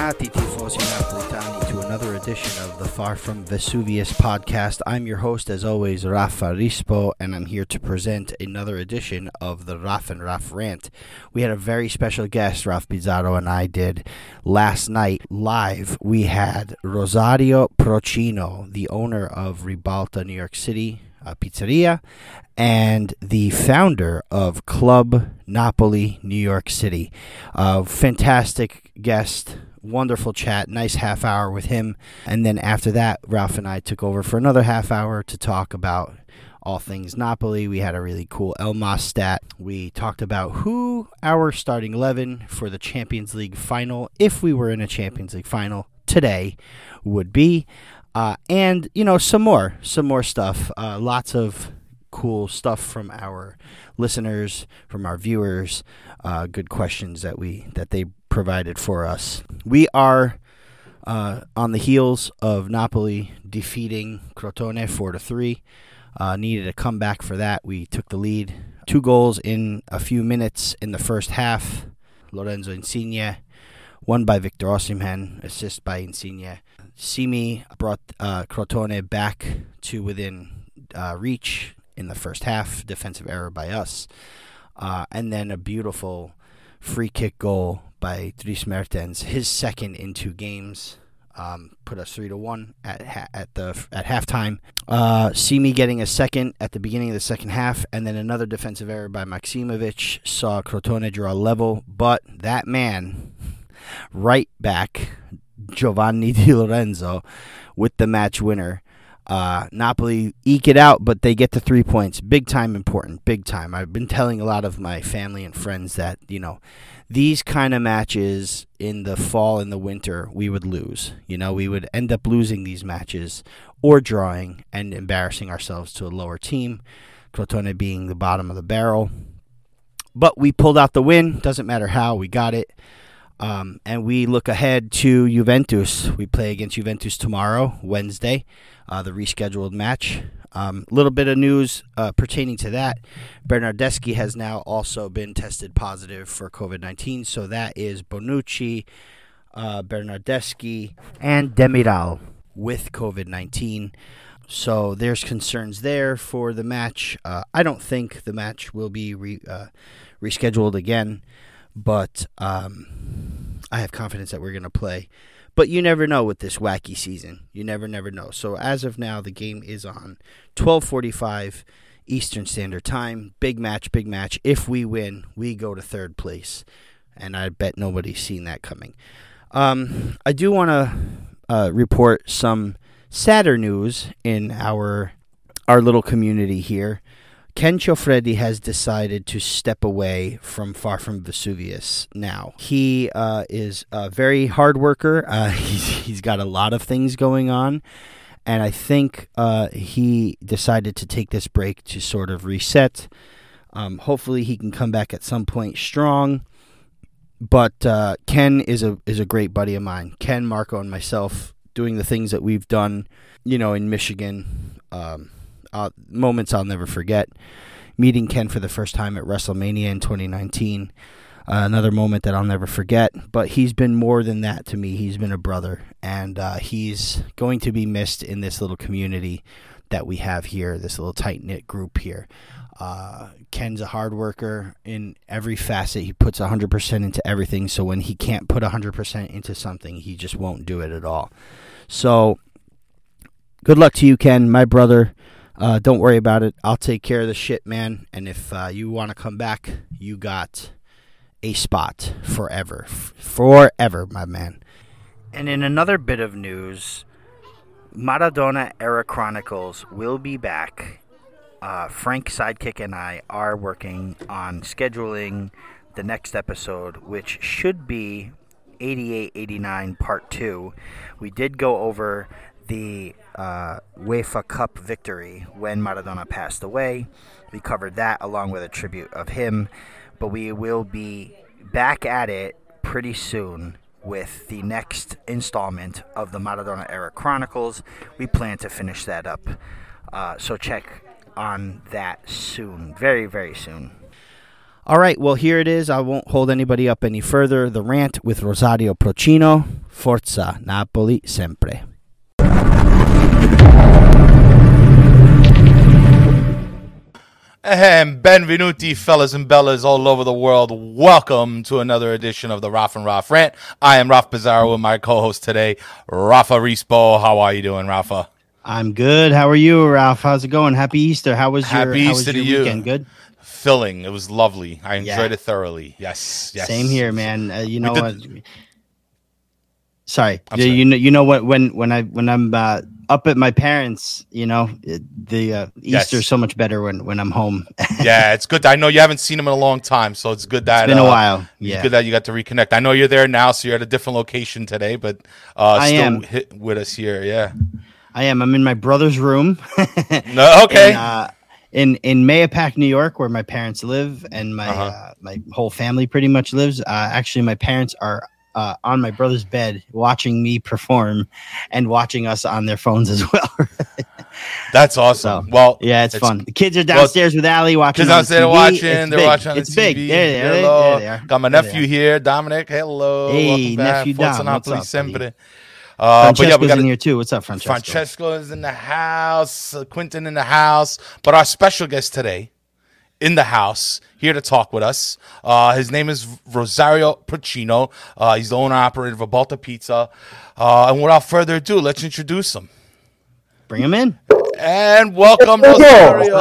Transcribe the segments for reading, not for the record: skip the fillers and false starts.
Bentornati tifosi napolitani to another edition of the Far From Vesuvius podcast. I'm your host, as always, Rafa Rispo, and I'm here to present another edition of the Raf and Raf Rant. We had a very special guest, Raf Pizarro and I did last night live. We had Rosario Procino, the owner of Ribalta New York City Pizzeria, and the founder of Club Napoli New York City. Fantastic guest, wonderful chat, nice half hour with him. And then after that, Ralph and I took over for another half hour to talk about all things Napoli. We had a really cool Elmas stat. We talked about who our starting 11 for the Champions League final, if we were in a Champions League final today, would be. And, you know, some more stuff. Lots of cool stuff from our listeners, from our viewers. Good questions that they provided for us. We are on the heels of Napoli defeating Crotone 4-3. Needed a comeback for that. We took the lead. 2 goals in a few minutes in the first half. Lorenzo Insigne, one by Victor Osimhen, assist by Insigne. Simi brought Crotone back to within reach in the first half. Defensive error by us. And then a beautiful free kick goal by Dries Mertens, his second in 2 games. Put us 3-1 at halftime. Simi getting a second at the beginning of the second half, and then another defensive error by Maksimovic saw Crotone draw level. But that man, right back, Giovanni Di Lorenzo, with the match winner. Napoli eke it out, but they get the 3 points. Big time important, big time. I've been telling a lot of my family and friends that, you know, these kind of matches in the fall and the winter, we would lose. You know, we would end up losing these matches or drawing and embarrassing ourselves to a lower team, Crotone being the bottom of the barrel. But we pulled out the win. Doesn't matter how, we got it. And we look ahead to Juventus. We play against Juventus tomorrow, Wednesday, the rescheduled match. Little bit of news pertaining to that. Bernardeschi has now also been tested positive for COVID-19. So that is Bonucci, Bernardeschi, and Demiral with COVID-19. So there's concerns there for the match. I don't think the match will be rescheduled again. But I have confidence that we're going to play. But you never know with this wacky season. You never know. So as of now, the game is on 12:45 Eastern Standard Time. Big match. If we win, we go to third place. And I bet nobody's seen that coming. I do want to report some sadder news in our little community here. Ken Ciofreddi has decided to step away from Far From Vesuvius now. He is a very hard worker. He's got a lot of things going on. And I think he decided to take this break to sort of reset. Hopefully he can come back at some point strong. But Ken is a great buddy of mine. Ken, Marco, and myself doing the things that we've done, you know, in Michigan. Moments I'll never forget. Meeting Ken for the first time at WrestleMania in 2019. Another moment that I'll never forget. But he's been more than that to me. He's been a brother. And he's going to be missed in this little community that we have here, this little tight-knit group here. Ken's a hard worker in every facet. He puts 100% into everything. So when he can't put 100% into something, he just won't do it at all. So good luck to you, Ken, my brother. Don't worry about it. I'll take care of the shit, man. And if you want to come back, you got a spot forever. Forever, my man. And in another bit of news, Maradona Era Chronicles will be back. Frank Sidekick and I are working on scheduling the next episode, which should be 88-89 Part 2. We did go over the UEFA Cup victory when Maradona passed away. We covered that along with a tribute of him, but we will be back at it pretty soon with the next installment of the Maradona Era Chronicles. We plan to finish that up, so check on that soon, very, very soon. All right, well, here it is. I won't hold anybody up any further. The rant with Rosario Procino. Forza Napoli sempre. And benvenuti, fellas and bellas all over the world. Welcome to another edition of the Raf and Raf Rant. I am Raf Pizarro with my co-host today, Rafa Rispo. How are you doing, Rafa? I'm good. How are you, Ralph? How's it going? Happy Easter. How was your Easter to you. Weekend? Good? Filling. It was lovely. I enjoyed it thoroughly. Yes. Same here, man. You know what? Sorry. You know what? When I'm up at my parents', the Easter's so much better when I'm home. Yeah, it's good. I know you haven't seen them in a long time, so it's good that it's been a while. Yeah, it's good that you got to reconnect. I know you're there now, so you're at a different location today, but still with us here. Yeah, I am. I'm in my brother's room. No, okay. In Mayapack, New York, where my parents live, and my my whole family pretty much lives. Actually, my parents are on my brother's bed watching me perform and watching us on their phones as well. That's awesome. So, well, yeah, it's fun. The kids are downstairs with Allie watching. Kids downstairs watching. They're watching on the it's TV. Big. There they are. Got my nephew here, Dominic. Hello. Hey, nephew Dom. What's up, sempre. Francesco's in here too. What's up, Francesco? Francesco is in the house. Quentin in the house. But our special guest today in the house, here to talk with us. His name is Rosario Procino. He's the owner-operator of Ribalta Pizza. And without further ado, let's introduce him. Bring him in. And welcome, Rosario.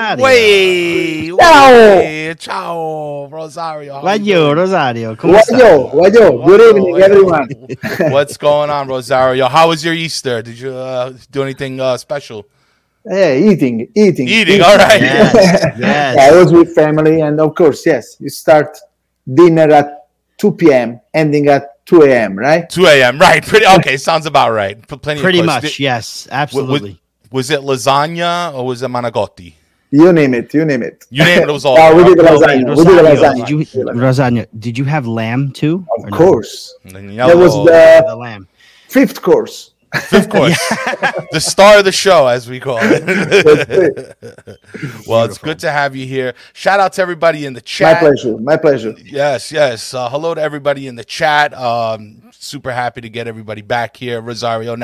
Ciao, Rosario. Rosario. Good evening, everyone. What's going on, Rosario? How was your Easter? Did you do anything special? Hey, eating. All right. Yes. I was with family, and of course, yes, you start dinner at 2 p.m., ending at 2 a.m., right? 2 a.m., right. Okay, sounds about right. Pretty much, yes, absolutely. Was it lasagna or was it manicotti? You name it. You name it, it was all. We did lasagna. Rosario, did you have lamb too? Of course. That was the lamb. Fifth course. The star of the show, as we call it. Well, it's good to have you here. Shout out to everybody in the chat. My pleasure. Yes. Hello to everybody in the chat. Super happy to get everybody back here. Rosario,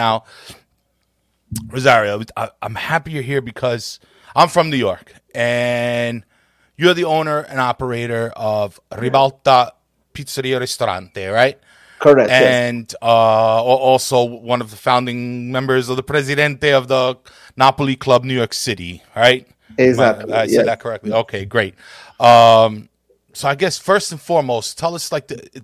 I'm happy you're here because I'm from New York, and you're the owner and operator of Ribalta Pizzeria Ristorante, right? Correct. And also one of the founding members of the Presidente of the Napoli Club, New York City, right? Exactly. I said that correctly. Okay, great. So I guess first and foremost, tell us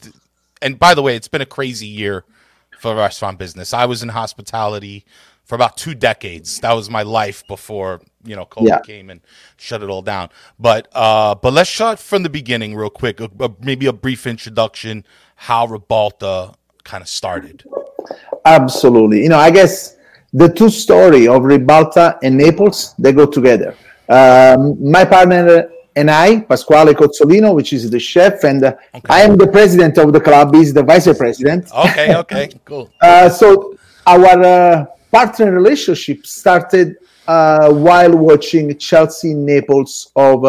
and by the way, it's been a crazy year for the restaurant business. I was in hospitality for about 2 decades. That was my life before, COVID came and shut it all down. But let's start from the beginning real quick. Maybe a brief introduction, how Ribalta kind of started. Absolutely. I guess the two story of Ribalta and Naples, they go together. My partner and I, Pasquale Cozzolino, which is the chef, and I am the president of the club. He's the vice president. Okay, cool. So our partner relationship started while watching Chelsea Naples of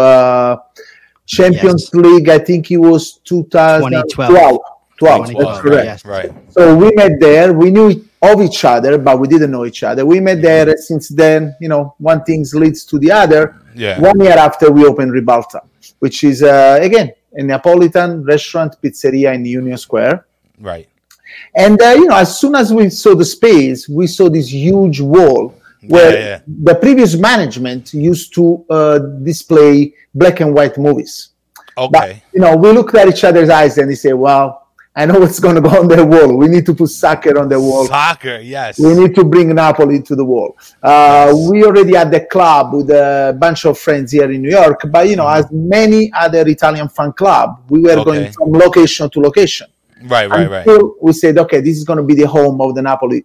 Champions League. I think it was 2012. 12, that's correct. Yes. Right. So we met there. We knew of each other, but we didn't know each other. We met there. Since then, one thing leads to the other. Yeah. 1 year after we opened Ribalta, which is, again, a Neapolitan restaurant pizzeria in Union Square. Right. And, as soon as we saw the space, we saw this huge wall where the previous management used to display black and white movies. Okay. But, we looked at each other's eyes and we say, well, I know what's going to go on the wall. We need to put soccer on the wall. Soccer, yes. We need to bring Napoli to the wall. We already had the club with a bunch of friends here in New York. But, as many other Italian fan club, we were going from location to location. Right. Until we said, okay, this is going to be the home of the Napoli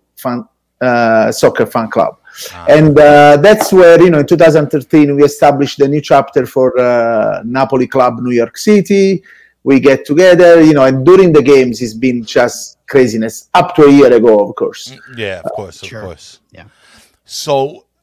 soccer fan club. And that's where, in 2013, we established a new chapter for Napoli Club New York City. We get together, and during the games, it's been just craziness. Up to a year ago, of course. Yeah, of course. Yeah. So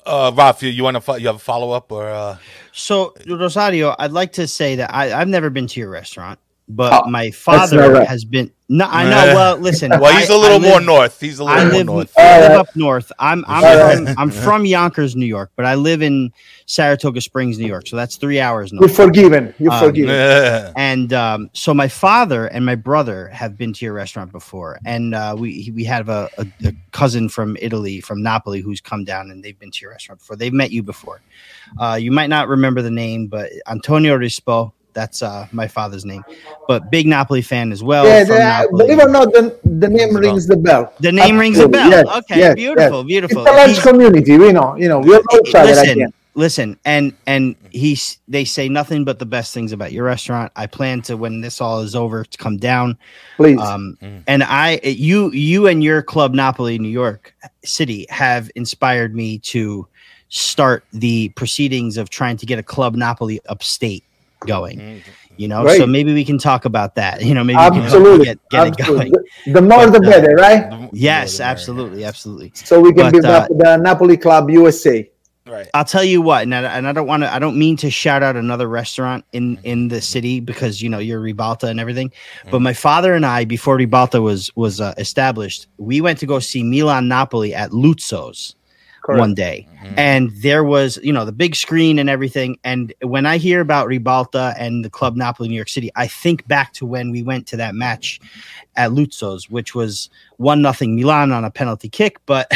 Ralph, you have a follow up or? So, Rosario, I'd like to say that I've never been to your restaurant, but my father not right. has been. No, I know. Well, listen. Well, he's a little more north. He's a little more north. I live up north. I'm from Yonkers, New York, but I live in Saratoga Springs, New York. So that's 3 hours north. You're forgiven. You're forgiven. And so my father and my brother have been to your restaurant before, and we have a cousin from Italy, from Napoli, who's come down, and they've been to your restaurant before. They've met you before. You might not remember the name, but Antonio Rispo. That's my father's name, but big Napoli fan as well. Yeah, believe it or not, the name rings the bell. The name rings a bell. Yes, okay, beautiful. It's a large community. We know. We all know each other again. Listen, and they say nothing but the best things about your restaurant. I plan to, when this all is over, to come down. Please. And you and your club Napoli, New York City, have inspired me to start the proceedings of trying to get a club Napoli upstate going, Right. So maybe we can talk about that. Maybe we absolutely can get it going. The more the better, right? Yes, absolutely. So we can build up the Napoli Club USA. Right. I'll tell you what, and I don't mean to shout out another restaurant in the city because you're Ribalta and everything, but my father and I, before Ribalta was established, we went to go see Milan Napoli at Luzzo's. Correct. One day, and there was the big screen and everything, and when I hear about Ribalta and the Club Napoli New York City, I think back to when we went to that match at Luzzo's, which was 1-0 Milan on a penalty kick, but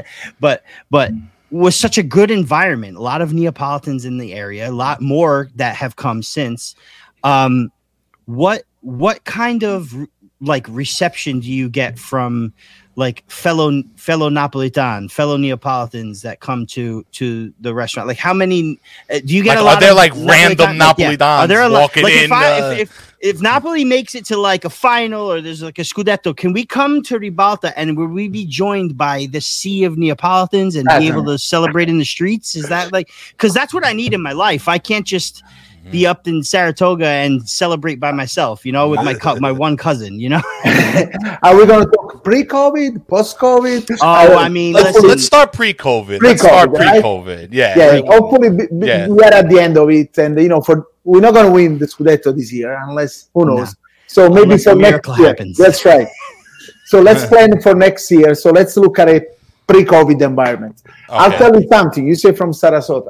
was such a good environment, a lot of Neapolitans in the area, a lot more that have come since. What kind of reception do you get from fellow Napolitan, fellow Neapolitans that come to the restaurant? How many do you get? Are there random Napolitans are there walking in? If Napoli makes it to a final or there's a Scudetto, can we come to Ribalta and will we be joined by the sea of Neapolitans and be able to celebrate in the streets? Is that because that's what I need in my life? I can't just be up in Saratoga and celebrate by myself, with my one cousin, Are we going to talk pre-COVID, post-COVID? Let's start pre-COVID. Let's start pre-COVID. Yeah. Hopefully we are at the end of it, and we're not going to win the Scudetto this year unless who knows. No. So maybe for next year. Happens. That's right. So let's plan for next year. So let's look at a pre-COVID environment. Okay. I'll tell you something. You say from Saratoga.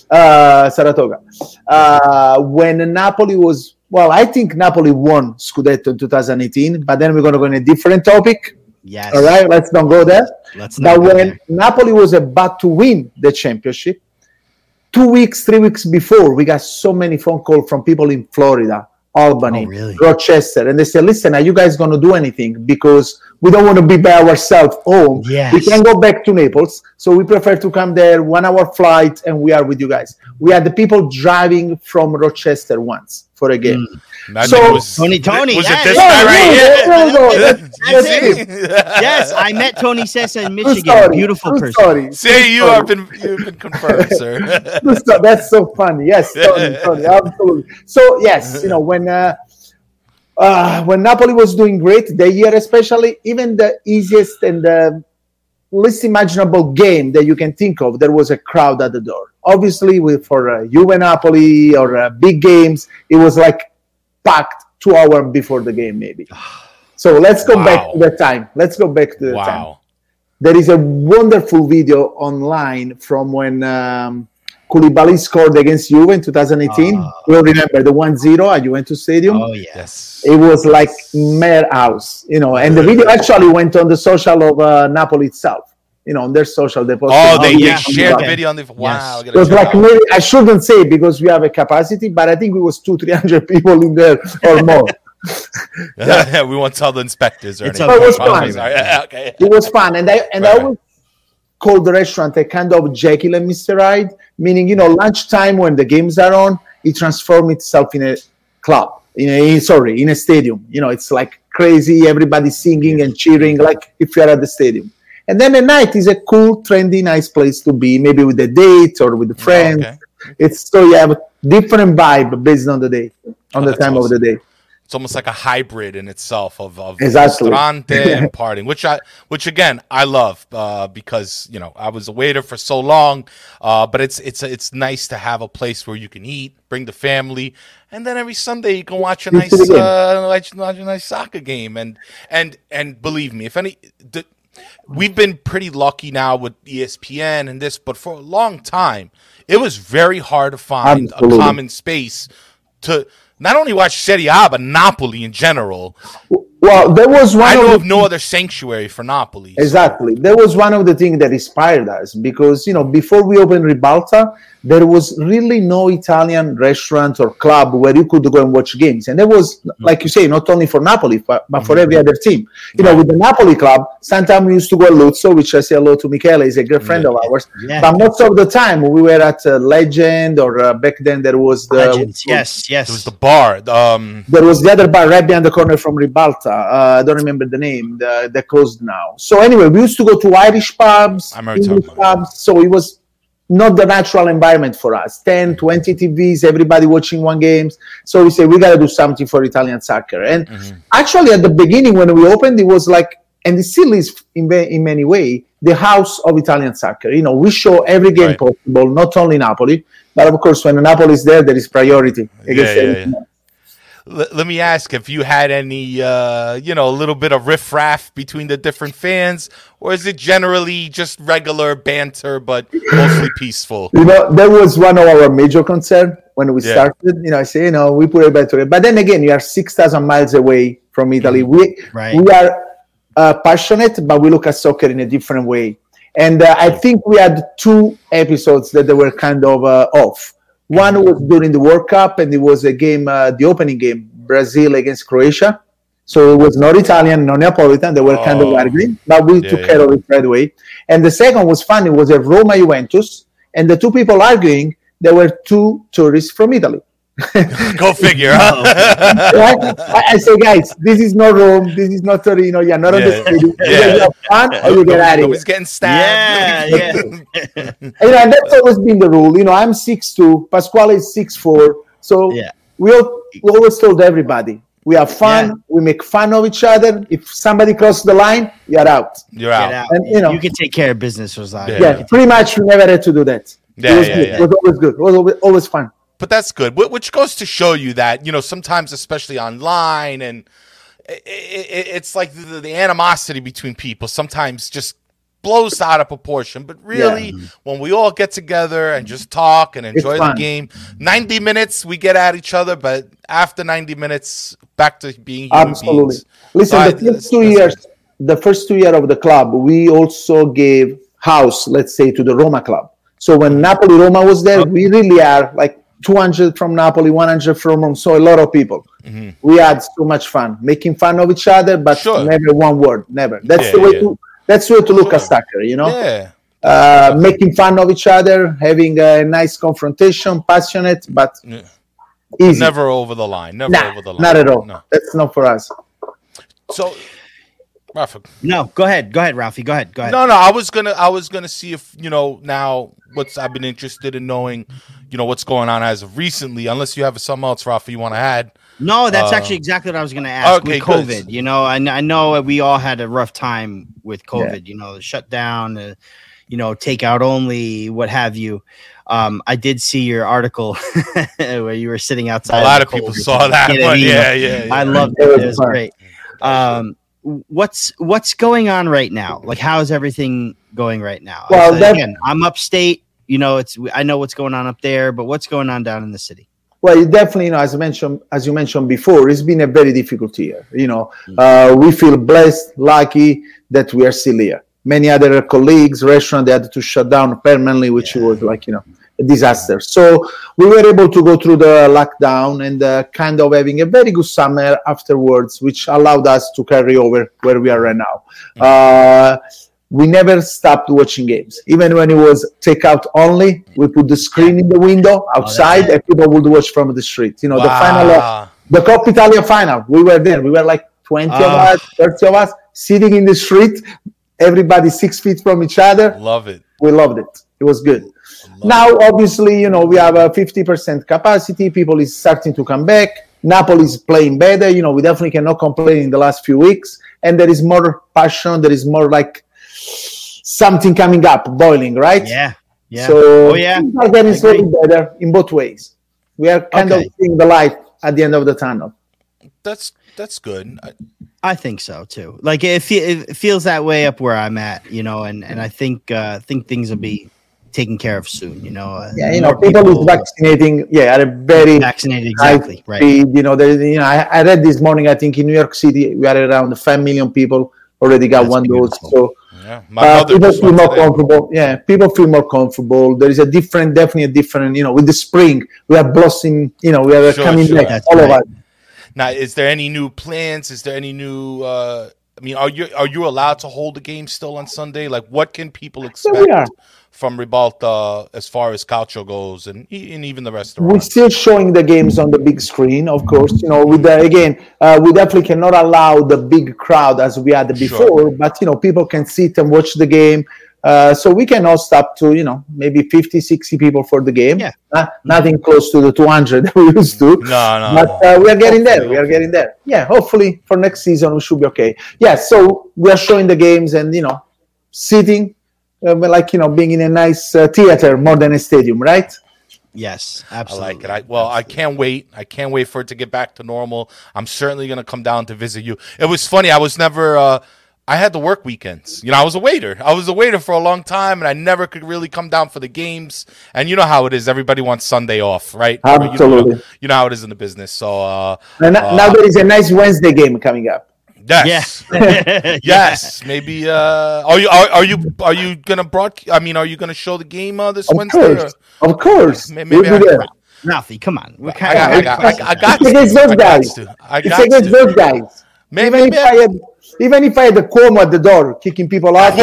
When Napoli was, I think Napoli won Scudetto in 2018, but then we're going to go in a different topic. Yes. All right, let's not go there. But when Napoli was about to win the championship, 3 weeks before, we got so many phone calls from people in Florida, Albany, Rochester, and they said, listen, are you guys going to do anything? Because we don't want to be by ourselves home. Yes. We can go back to Naples, so we prefer to come there, 1 hour flight, and we are with you guys. We had the people driving from Rochester once for a game. Tony. Was it this guy right here? That's it. Yes, I met Tony Sessa in Michigan. Beautiful person. See, you've been confirmed, sir. That's so funny. Yes, Tony, absolutely. So yes, when Napoli was doing great, the year especially, even the easiest and the least imaginable game that you can think of, there was a crowd at the door. Obviously, for Juve Napoli or big games, it was packed 2 hours before the game, maybe. So let's go back to the time. Time. There is a wonderful video online from when Koulibaly scored against Juve in 2018. You'll remember the 1-0 at Juventus Stadium. Oh, yes. It was like madhouse, and the video actually went on the social of Napoli itself. On their social, they posted. They shared the video on the. Wow, yes. It was maybe I shouldn't say because we have a capacity, but I think it was 200-300 people in there or more. We won't tell the inspectors or anything. It was fun. It was fun, and I always call the restaurant a kind of Jekyll and Mr. Hyde, meaning lunchtime when the games are on, it transforms itself in a club, in a stadium. It's crazy, everybody singing and cheering, like if you're at the stadium. And then at night is a cool, trendy, nice place to be, maybe with a date or with a friend. Okay. It's so you have a different vibe based on the day, on the time of the day. It's almost like a hybrid in itself of Exactly. ristorante and partying, which again I love because I was a waiter for so long, but it's nice to have a place where you can eat, bring the family, and then every Sunday you can watch a nice soccer game, and believe me, we've been pretty lucky now with ESPN and this, but for a long time it was very hard to find a common space to not only watch Serie A, but Napoli in general. Well, there was one. I know of no other sanctuary for Napoli. Exactly. There was one of the things that inspired us because, before we opened Ribalta, there was really no Italian restaurant or club where you could go and watch games. And there was, like you say, not only for Napoli, but for every other team. With the Napoli club, sometimes we used to go to Luzzo, which I say hello to Michele, he's a good friend of ours. Yeah. But most of the time, we were at Legend, or back then there was the... Legends, yes. There was the bar. There was the other bar right behind the corner from Ribalta. I don't remember the name. They're closed now. So anyway, we used to go to Irish pubs, English pubs. So it was not the natural environment for us. 10, 20 TVs, everybody watching one games. So we say, we got to do something for Italian soccer. And actually, at the beginning, when we opened, it was like, and it still is in many ways, the house of Italian soccer. We show every game possible, not only Napoli, but of course, when Napoli is there is priority. Let me ask if you had any, a little bit of riffraff between the different fans, or is it generally just regular banter, but mostly peaceful? That was one of our major concerns when we started. I say, we put it back to it. But then again, you are 6,000 miles away from Italy. We are passionate, but we look at soccer in a different way. And I think we had 2 episodes that they were kind of off. One was during the World Cup, and it was a game, the opening game, Brazil against Croatia. So it was not Italian, not Neapolitan. They were kind of arguing, but we took care of it right away. And the second was fun. It was a Roma Juventus, and the 2 people arguing, there were 2 tourists from Italy. Go figure. I say, guys, this is not Rome. This is not Torino. You're not on the city. You have fun or you get out of here. Nobody's getting stabbed. And that's always been the rule. I'm 6'2", Pasquale is 6'4". So we always told everybody, we have fun. We make fun of each other. If somebody crosses the line, you're out. You're out. And you can take care of business, Rosario. Pretty much we never had to do that. It was always good. It was always fun. But that's good, which goes to show you that, sometimes, especially online, and it's like the animosity between people sometimes just blows out of proportion. But really, when we all get together and just talk and enjoy the game, 90 minutes, we get at each other, but after 90 minutes, back to being human beings. Listen, the first 2 years of the club, we also gave house, let's say, to the Roma club. So when Napoli-Roma was there, we really are like 200 from Napoli, 100 from Rome, so a lot of people. We had so much fun, making fun of each other, but never one word, never. That's the way to. That's the way to look at soccer, making fun of each other, having a nice confrontation, passionate, but easy. Never over the line. Not at all. No. That's not for us. So, Rafa. No, go ahead, Ralphie. Go ahead. No, I was gonna see if now I've been interested in knowing, what's going on as of recently. Unless you have something else, Rafa, you want to add. No, that's actually exactly what I was going to ask. Okay, with COVID, good. I know we all had a rough time with COVID. The shutdown, takeout only, what have you. I did see your article where you were sitting outside. A lot of people saw that one. Yeah. I loved it. It was great. What's going on right now? Like, how is everything going right now? Well, again, I'm upstate. I know what's going on up there, but what's going on down in the city? Well, definitely, as you mentioned before, it's been a very difficult year. We feel blessed, lucky that we are still here. Many other colleagues, restaurants, they had to shut down permanently, which was like, a disaster. So we were able to go through the lockdown and kind of having a very good summer afterwards, which allowed us to carry over where we are right now. We never stopped watching games. Even when it was takeout only, we put the screen in the window outside and people would watch from the street. The final, the Coppa Italia final, we were there. We were like 20 of us, 30 of us sitting in the street, everybody 6 feet from each other. Love it. We loved it. It was good. Now, obviously, we have a 50% capacity. People is starting to come back. Napoli is playing better. We definitely cannot complain in the last few weeks. And there is more passion. There is more like something coming up, boiling, right? Yeah. So things are getting slowly better in both ways. We are kind of seeing the light at the end of the tunnel. That's good. I think so too. Like it feels that way up where I'm at, and I think things will be taken care of soon. People is vaccinating. Yeah, at a very vaccinated exactly right. Speed. I read this morning. I think in New York City we are around 5 million people already got one dose. So people feel more comfortable. Yeah, people feel more comfortable. There is definitely a different. With the spring, we are blossoming. We are coming back. That's all right. of us. Now, is there any new plans? Is there any new? Are you allowed to hold the game still on Sunday? Like, what can people expect from Ribalta as far as Calcio goes, and even the restaurant? We're still showing the games on the big screen, of course. We definitely cannot allow the big crowd as we had before, but people can sit and watch the game. So we can host up to, maybe 50, 60 people for the game. Yeah. Nothing close to the 200 that we used to. No. But we are getting there. We are getting there. Yeah, hopefully for next season we should be okay. Yeah, so we are showing the games and, sitting, being in a nice theater more than a stadium, right? Yes, absolutely. I like it. I can't wait. I can't wait for it to get back to normal. I'm certainly going to come down to visit you. It was funny. I was never... I had to work weekends. I was a waiter. For a long time, and I never could really come down for the games. And you know how it is. Everybody wants Sunday off, right? Absolutely. You know how it is in the business. So now there is a nice Wednesday game coming up. Yes. Yeah. Yes. Maybe. Are you gonna broadcast? Are you gonna show the game this Wednesday? Of course. Maybe Ralphie, come on. I got to. It's against those guys. Even if I had the Cuomo at the door kicking people out,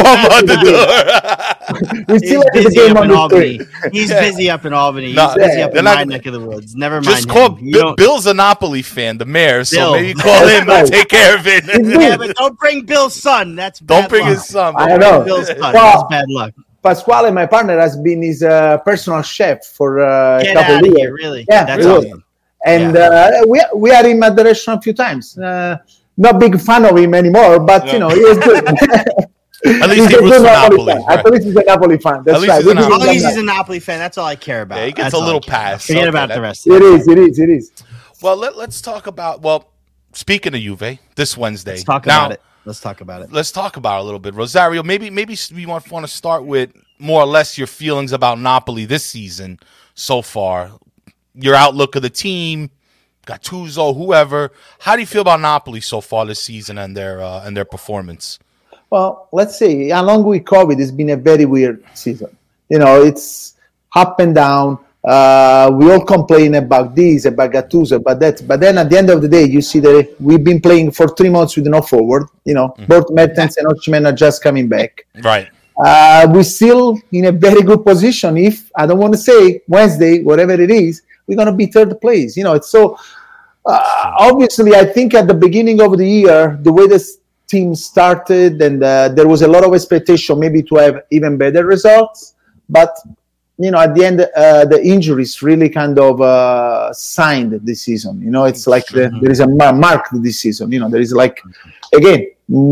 we still have the game on the screen. He's busy up in Albany. He's busy up in my neck of the woods. Never mind. Just call Bill's a Napoli fan, the mayor. So maybe call him and take care of it. Yeah, but don't bring Bill's son. That's bad don't bring luck. His son. I know. Bill's son. That's bad luck. Pasquale, my partner, has been his personal chef for a couple of years. Here, really? Yeah, that's awesome. And we had him at the restaurant a few times. Not big fan of him anymore, but he was good. At least he roots for Napoli. Right. At least he's a Napoli fan. That's right. As long as he's a Napoli fan, that's all I care about. Yeah, he gets a little pass. Forget about the rest of it. It is. Well, let's talk about. Well, speaking of Juve, this Wednesday. Let's talk about it. Let's talk about it a little bit, Rosario. Maybe we want to start with more or less your feelings about Napoli this season so far. Your outlook of the team. Gattuso, whoever. How do you feel about Napoli so far this season and their performance? Well, let's see. Along with COVID, it's been a very weird season. It's up and down. We all complain about this, about Gattuso, but then at the end of the day, you see that we've been playing for 3 months with no forward. Both Mertens and Osimhen are just coming back. Right. We're still in a very good position. If I don't want to say Wednesday, whatever it is, we're going to be third place. It's so obviously, I think at the beginning of the year, the way this team started and there was a lot of expectation maybe to have even better results. But, at the end, the injuries really kind of signed this season. It's like there is a mark this season. There is again,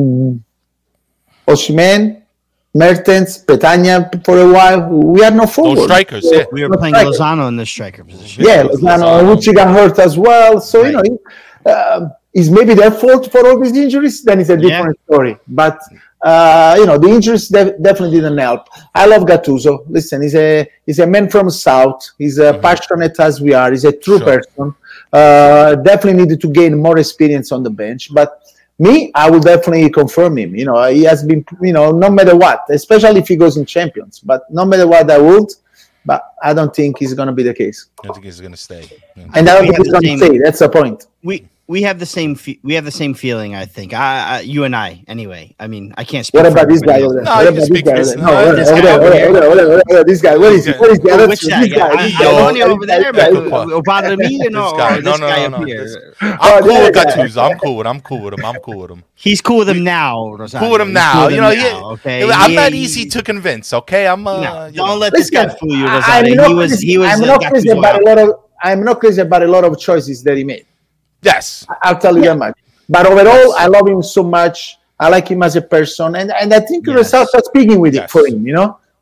Osimhen, Mertens, Petagna for a while. We are not forward. No strikers, yeah. We were playing Lozano in the striker position. Yeah, Lozano, which got hurt as well. So, is maybe their fault for all these injuries? Then it's a different story. But, the injuries definitely didn't help. I love Gattuso. Listen, he's a man from South. He's passionate as we are. He's a true person. Definitely needed to gain more experience on the bench. But me, I will definitely confirm him. He has been, no matter what, especially if he goes in Champions. But no matter what, I would. But I don't think he's going to be the case. I don't think he's going to stay. And I don't think he's going to stay. That's the point. We have the same feeling. I think you and I anyway. I mean, I can't speak. What about this guy over there? No, you can speak for this. This guy. What is he? Which guy? The one over there, bother me, No. Up here. I'm cool with Gattuso. I'm cool with him. He's cool with him now. Cool with him now. Okay. I'm not easy to convince. Okay, don't let this guy fool you. I'm not crazy about a lot of choices that he made. Yes. I'll tell you that much. But overall, I love him so much. I like him as a person, and I think the results are speaking with it for him.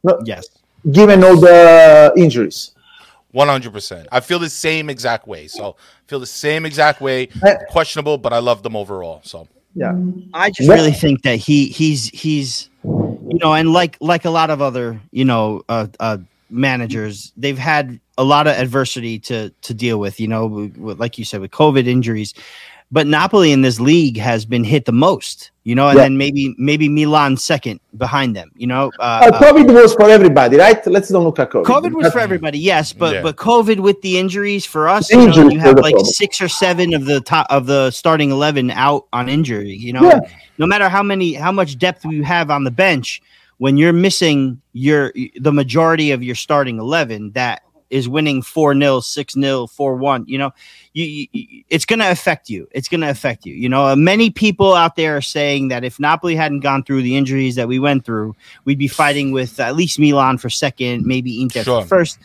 Given all the injuries. 100%. I feel the same exact way. Questionable, but I love them overall. So yeah, I just really think that he's and like a lot of other managers, they've had a lot of adversity to deal with. Like you said, with COVID injuries. But Napoli in this league has been hit the most, and then maybe Milan second behind them, COVID was for everybody, right? Let's don't look at COVID. COVID was for everybody, yes, but COVID with the injuries for us, you have like 6 or 7 of the starting 11 out on injury. No matter how much depth you have on the bench, when you're missing the majority of your starting 11, that is winning 4-0, 6-0, 4-1, it's going to affect you. Many people out there are saying that if Napoli hadn't gone through the injuries that we went through, we'd be fighting with at least Milan for second, maybe Inter for first.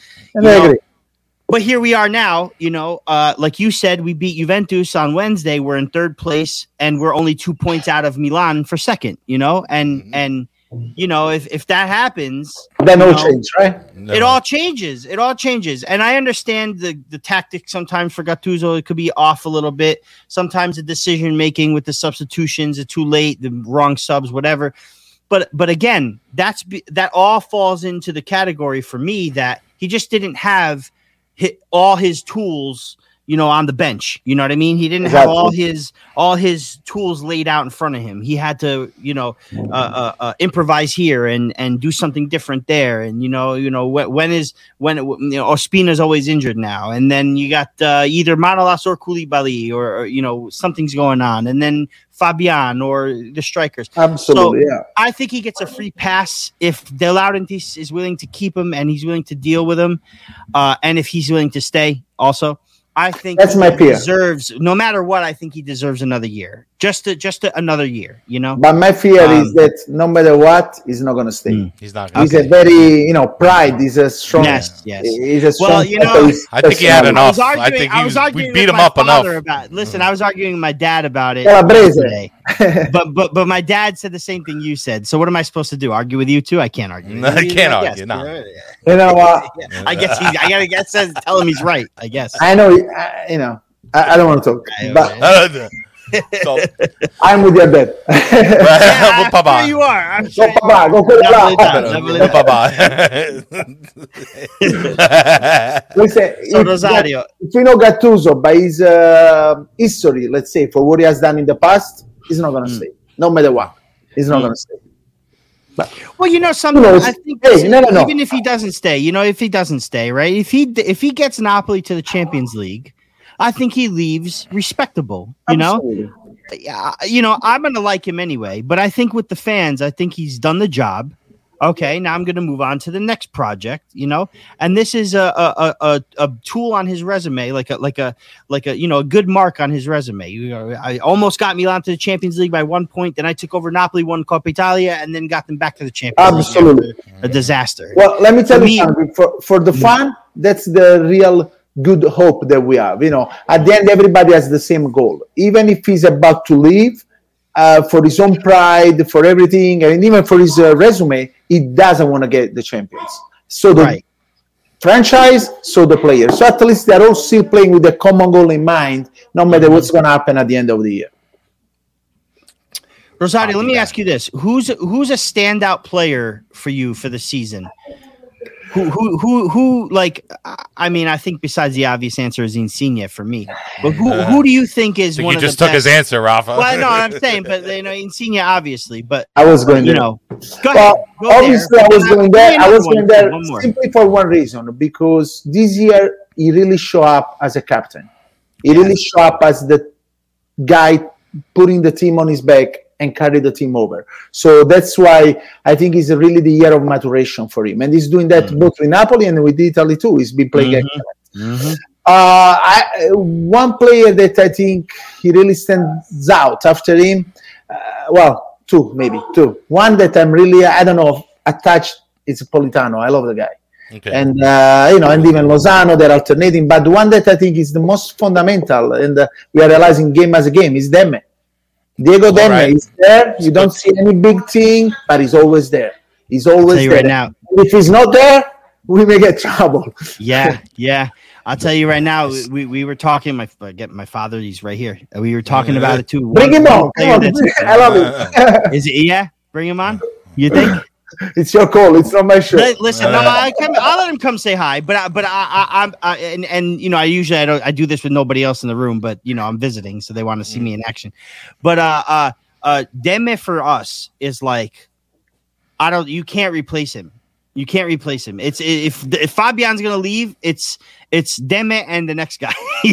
But here we are now, like you said, we beat Juventus on Wednesday. We're in third place and we're only 2 points out of Milan for second, and if that happens, then change, right? No. It all changes. And I understand the tactic sometimes for Gattuso. It could be off a little bit. Sometimes the decision making with the substitutions are too late, the wrong subs, whatever. But again, that all falls into the category for me that he just didn't have all his tools, on the bench. You know what I mean? He didn't have all his tools laid out in front of him. He had to, improvise here and do something different there. And when Ospina's always injured now, and then you got either Manolas or Koulibaly or something's going on, and then Fabian or the strikers. Absolutely, so I think he gets a free pass if De Laurentiis is willing to keep him and he's willing to deal with him, and if he's willing to stay also. I think that's my fear. No matter what, I think he deserves another year. Just another year, But my fear is that no matter what, he's not going to stay. He's not. He's a very, pride. He's a strong. Yes. He's a strong. I think he had enough. We beat him up enough. I was arguing with my dad about it today. but my dad said the same thing you said. So what am I supposed to do? Argue with you too? I can't argue. No, I can't argue. No. I guess tell him he's right. I guess. I know. I don't want to talk. But so, I'm with your dad. There you are. I'm sure Listen, if we know Gattuso by his history, let's say, for what he has done in the past, he's not going to stay. No matter what, he's not going to stay. But, sometimes I think even if he doesn't stay, right? If he gets Napoli to the Champions League, I think he leaves respectable. Absolutely. I'm going to like him anyway. But I think with the fans, I think he's done the job. Okay, now I'm going to move on to the next project. And this is a tool on his resume, like a good mark on his resume. I almost got Milan to the Champions League by 1 point. Then I took over Napoli, won Coppa Italia, and then got them back to the Champions League. A disaster. Well, let me tell you something. For the fan, that's the real good hope that we have. At the end, everybody has the same goal. Even if he's about to leave, for his own pride, for everything, and even for his resume, he doesn't want to get the champions. So the franchise, so the players. So at least they're all still playing with a common goal in mind, no matter what's going to happen at the end of the year. Rosario, let me ask you this: Who's a standout player for you for the season? Who like? I mean, I think besides the obvious answer is Insigne for me. But who do you think is one of the best? You just took his answer, Rafa. Well, no, I'm saying, but Insigne obviously. But I was going there. Go ahead. Obviously, I was going there. I was going there simply for one reason, because this year he really showed up as a captain. He really showed up as the guy putting the team on his back and carry the team over. So that's why I think it's really the year of maturation for him. And he's doing that both with Napoli and with Italy too. He's been playing excellent. One player that I think he really stands out after him, two. One that I'm really, attached is Politano. I love the guy. Okay. And and even Lozano, they're alternating. But the one that I think is the most fundamental, and we are realizing game as a game, is Demme. Diego Demme is there. You don't see any big thing, but he's always there. He's always there. Right now. If he's not there, we may get trouble. Yeah. I'll tell you right now. We were talking. My father. He's right here. We were talking about it too. Bring him on. I love it. Is it? Yeah. Bring him on. You think? It's your call. It's not my show. Listen, no, I'll let him come say hi. But I usually I do this with nobody else in the room. But I'm visiting, so they want to see me in action. But Demme for us is like, you can't replace him. You can't replace him. It's if Fabian's gonna leave, it's Demme and the next guy.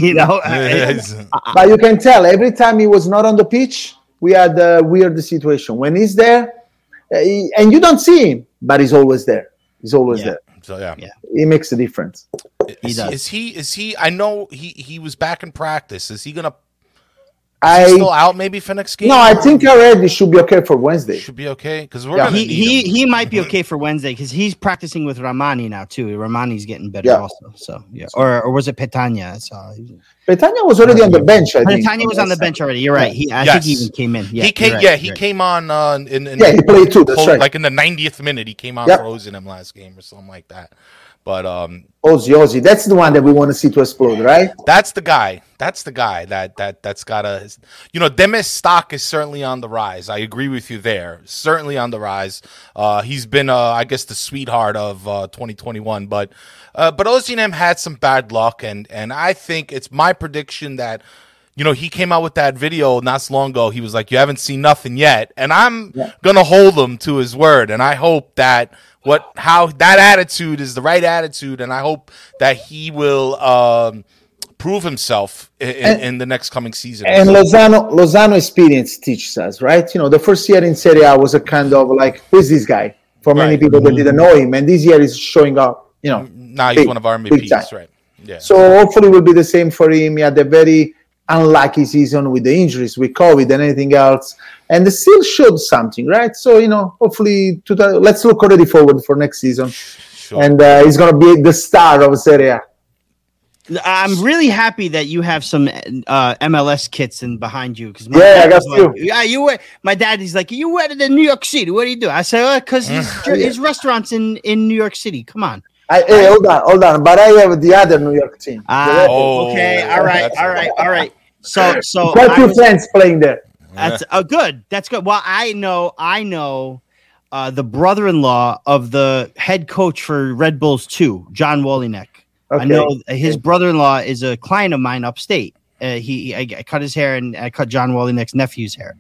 But you can tell every time he was not on the pitch, we had a weird situation. When he's there, and you don't see him, but he's always there. He's always there. So yeah, he makes a difference. He does. Is he? I know he was back in practice. Is he gonna? Still out maybe for next game? No, I think already should be okay for Wednesday. Should be okay because we're gonna he might be okay for Wednesday because he's practicing with Ramani now too. Ramani's getting better also. So or was it Petagna? Petagna was already on the bench. I think Petagna was on the bench already. You're right. I think he even came in. He came. He came on. He played too. That's right. Like in the 90th minute, he came on for Ozinem last game or something like that. But Ozzy, that's the one that we want to see to explode, right? That's the guy. That's gotta. Demme's stock is certainly on the rise. I agree with you there. Certainly on the rise. He's been, I guess, the sweetheart of 2021. But Ozinem had some bad luck, and I think it's my prediction that. He came out with that video not so long ago. He was like, "You haven't seen nothing yet," and I'm gonna hold him to his word. And I hope that how that attitude is the right attitude, and I hope that he will prove himself in the next coming season. And Lozano experience teaches us, right? The first year in Serie A was a kind of like, who's this guy? For many people that didn't know him, and this year is showing up. Now he's one of our MVPs, right? Yeah. So hopefully, it will be the same for him. He had a very unlucky season with the injuries, with COVID and anything else, and they still showed something, right? So hopefully, let's look already forward for next season, and he's going to be the star of Serie A. I'm really happy that you have some MLS kits in behind you because I got you. You were. My dad is like, you went to New York City. What do you do? I say, because his restaurants in New York City. Come on. Hey, hold on. But I have the other New York team. Okay. All right. So got two friends playing there. That's good. That's good. Well, I know the brother-in-law of the head coach for Red Bulls 2, John Wolinek. Okay. I know his brother-in-law is a client of mine upstate. I cut his hair and I cut John Wolinek's nephew's hair.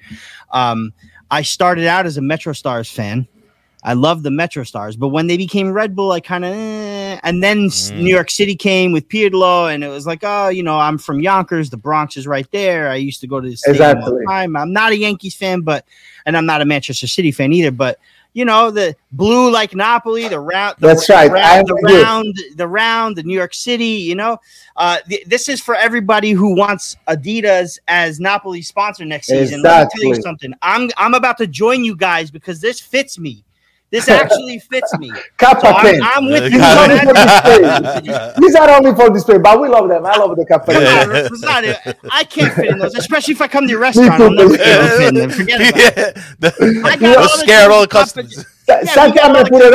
I started out as a Metro Stars fan. I love the Metro Stars, but when they became Red Bull, I kind of, and then New York City came with Pirlo, and it was like, I'm from Yonkers, the Bronx is right there. I used to go to the stadium all the time. I'm not a Yankees fan, and I'm not a Manchester City fan either, but the blue like Napoli, the round, the round, the New York City, this is for everybody who wants Adidas as Napoli's sponsor next season. Let me tell you something. I'm about to join you guys because this fits me. This actually fits me. I'm with you. These are only for display, but we love them. I love the Kappa. I can't fit in those, especially if I come to your restaurant. I'm never fit in them. Forget about it. You're scared all the customers. Sometimes I put it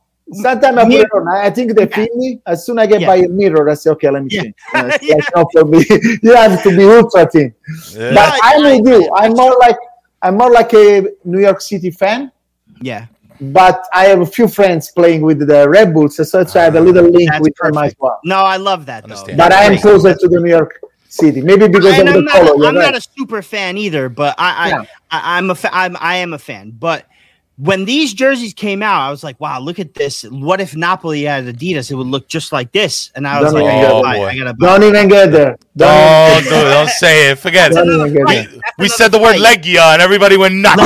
on. I think they feel me. As soon as I get by a mirror, I say, okay, let me see. It's not for me. You have to be ultra team. Yeah. But I'm with you. I'm more like a New York City fan. Yeah. But I have a few friends playing with the Red Bulls, so I have a little link with them as well. No, I love that, though. But I am closer to the New York City, maybe because of the color. I'm not a super fan either, but I am a fan. But when these jerseys came out, I was like, wow, look at this. What if Napoli had Adidas? It would look just like this. And I was I gotta buy. Don't even get there. Don't say it. Forget it. We said the word Legia and everybody went nuts.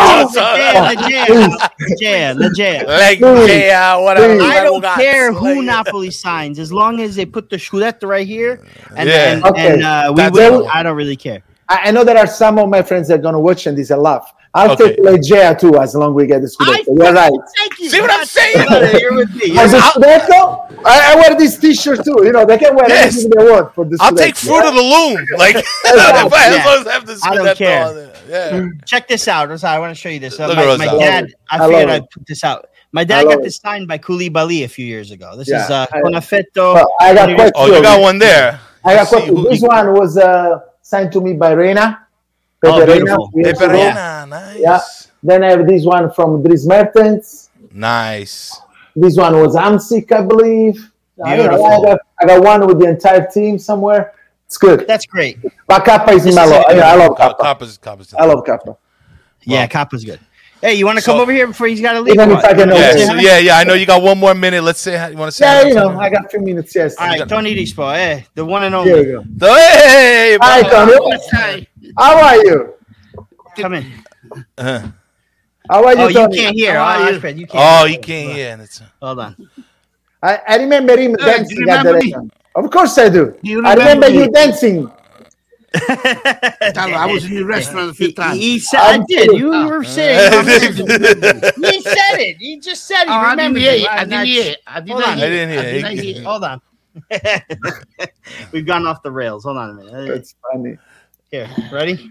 Legia, whatever. I don't care who Napoli signs as long as they put the Scudetto right here. And we will. I don't really care. I know there are some of my friends that are going to watch and this a laugh. I'll Okay. take Legea too, as long as we get the Scudetto. You're right. Thank you. See what I'm saying? You're with me. For the Scudetto, I wear this T-shirt too. You know, they can wear Yes. anything they want for the Scudetto. I'll take Fruit of the Loom. Like, as long as I have the I don't Scudetto care. on there. Yeah. Check this out, Rosario. I want to show you this. Look My at Rosario. dad, I I figured love I'd put this out. My I dad love got it. this signed by Koulibaly a few years ago. This Yeah, is I- Conafetto. Well, I got quite Oh, you got one there. I got See quite who This he- one was signed to me by Reina. Oh, Pepe beautiful. Reina, years ago. Peperina, nice. Yeah. Then I have this one from Dries Mertens. Nice. This one was Amsic, I believe. Beautiful. I got one with the entire team somewhere. It's good. That's great. But Kappa is This my is love. it. I love Kappa. Copper's. I love Kappa. Yeah, Kappa's good. Hey, you want to come So- over here before he's got to leave? Even if I can Yeah, Okay. so, yeah. I know you got one more minute. Let's say you want to say. Yeah, hi you to know, him? I got a few minutes. Yes. All right, Tony Rispo, the one and Here we only. go. So, hey, Hi, brother. Tony. How are you? Come in. How are you, Oh, you Tony? can't hear. How are Oh, you? Alfred, you can't Oh, hear. you can't hear. And it's, Hold on. I remember him do you dancing at the remember me? restaurant. Of course I do. Do you I remember remember you me? dancing. Tell her I was in the restaurant a few times. He said, I did. You were saying. He said it. He just said he Oh, I didn't remembered hear it. it. I didn't hear it. I Hold on. didn't hear I it. didn't hear it. Hold on. We've gone off the rails. Hold on a minute. That's funny. Here, ready?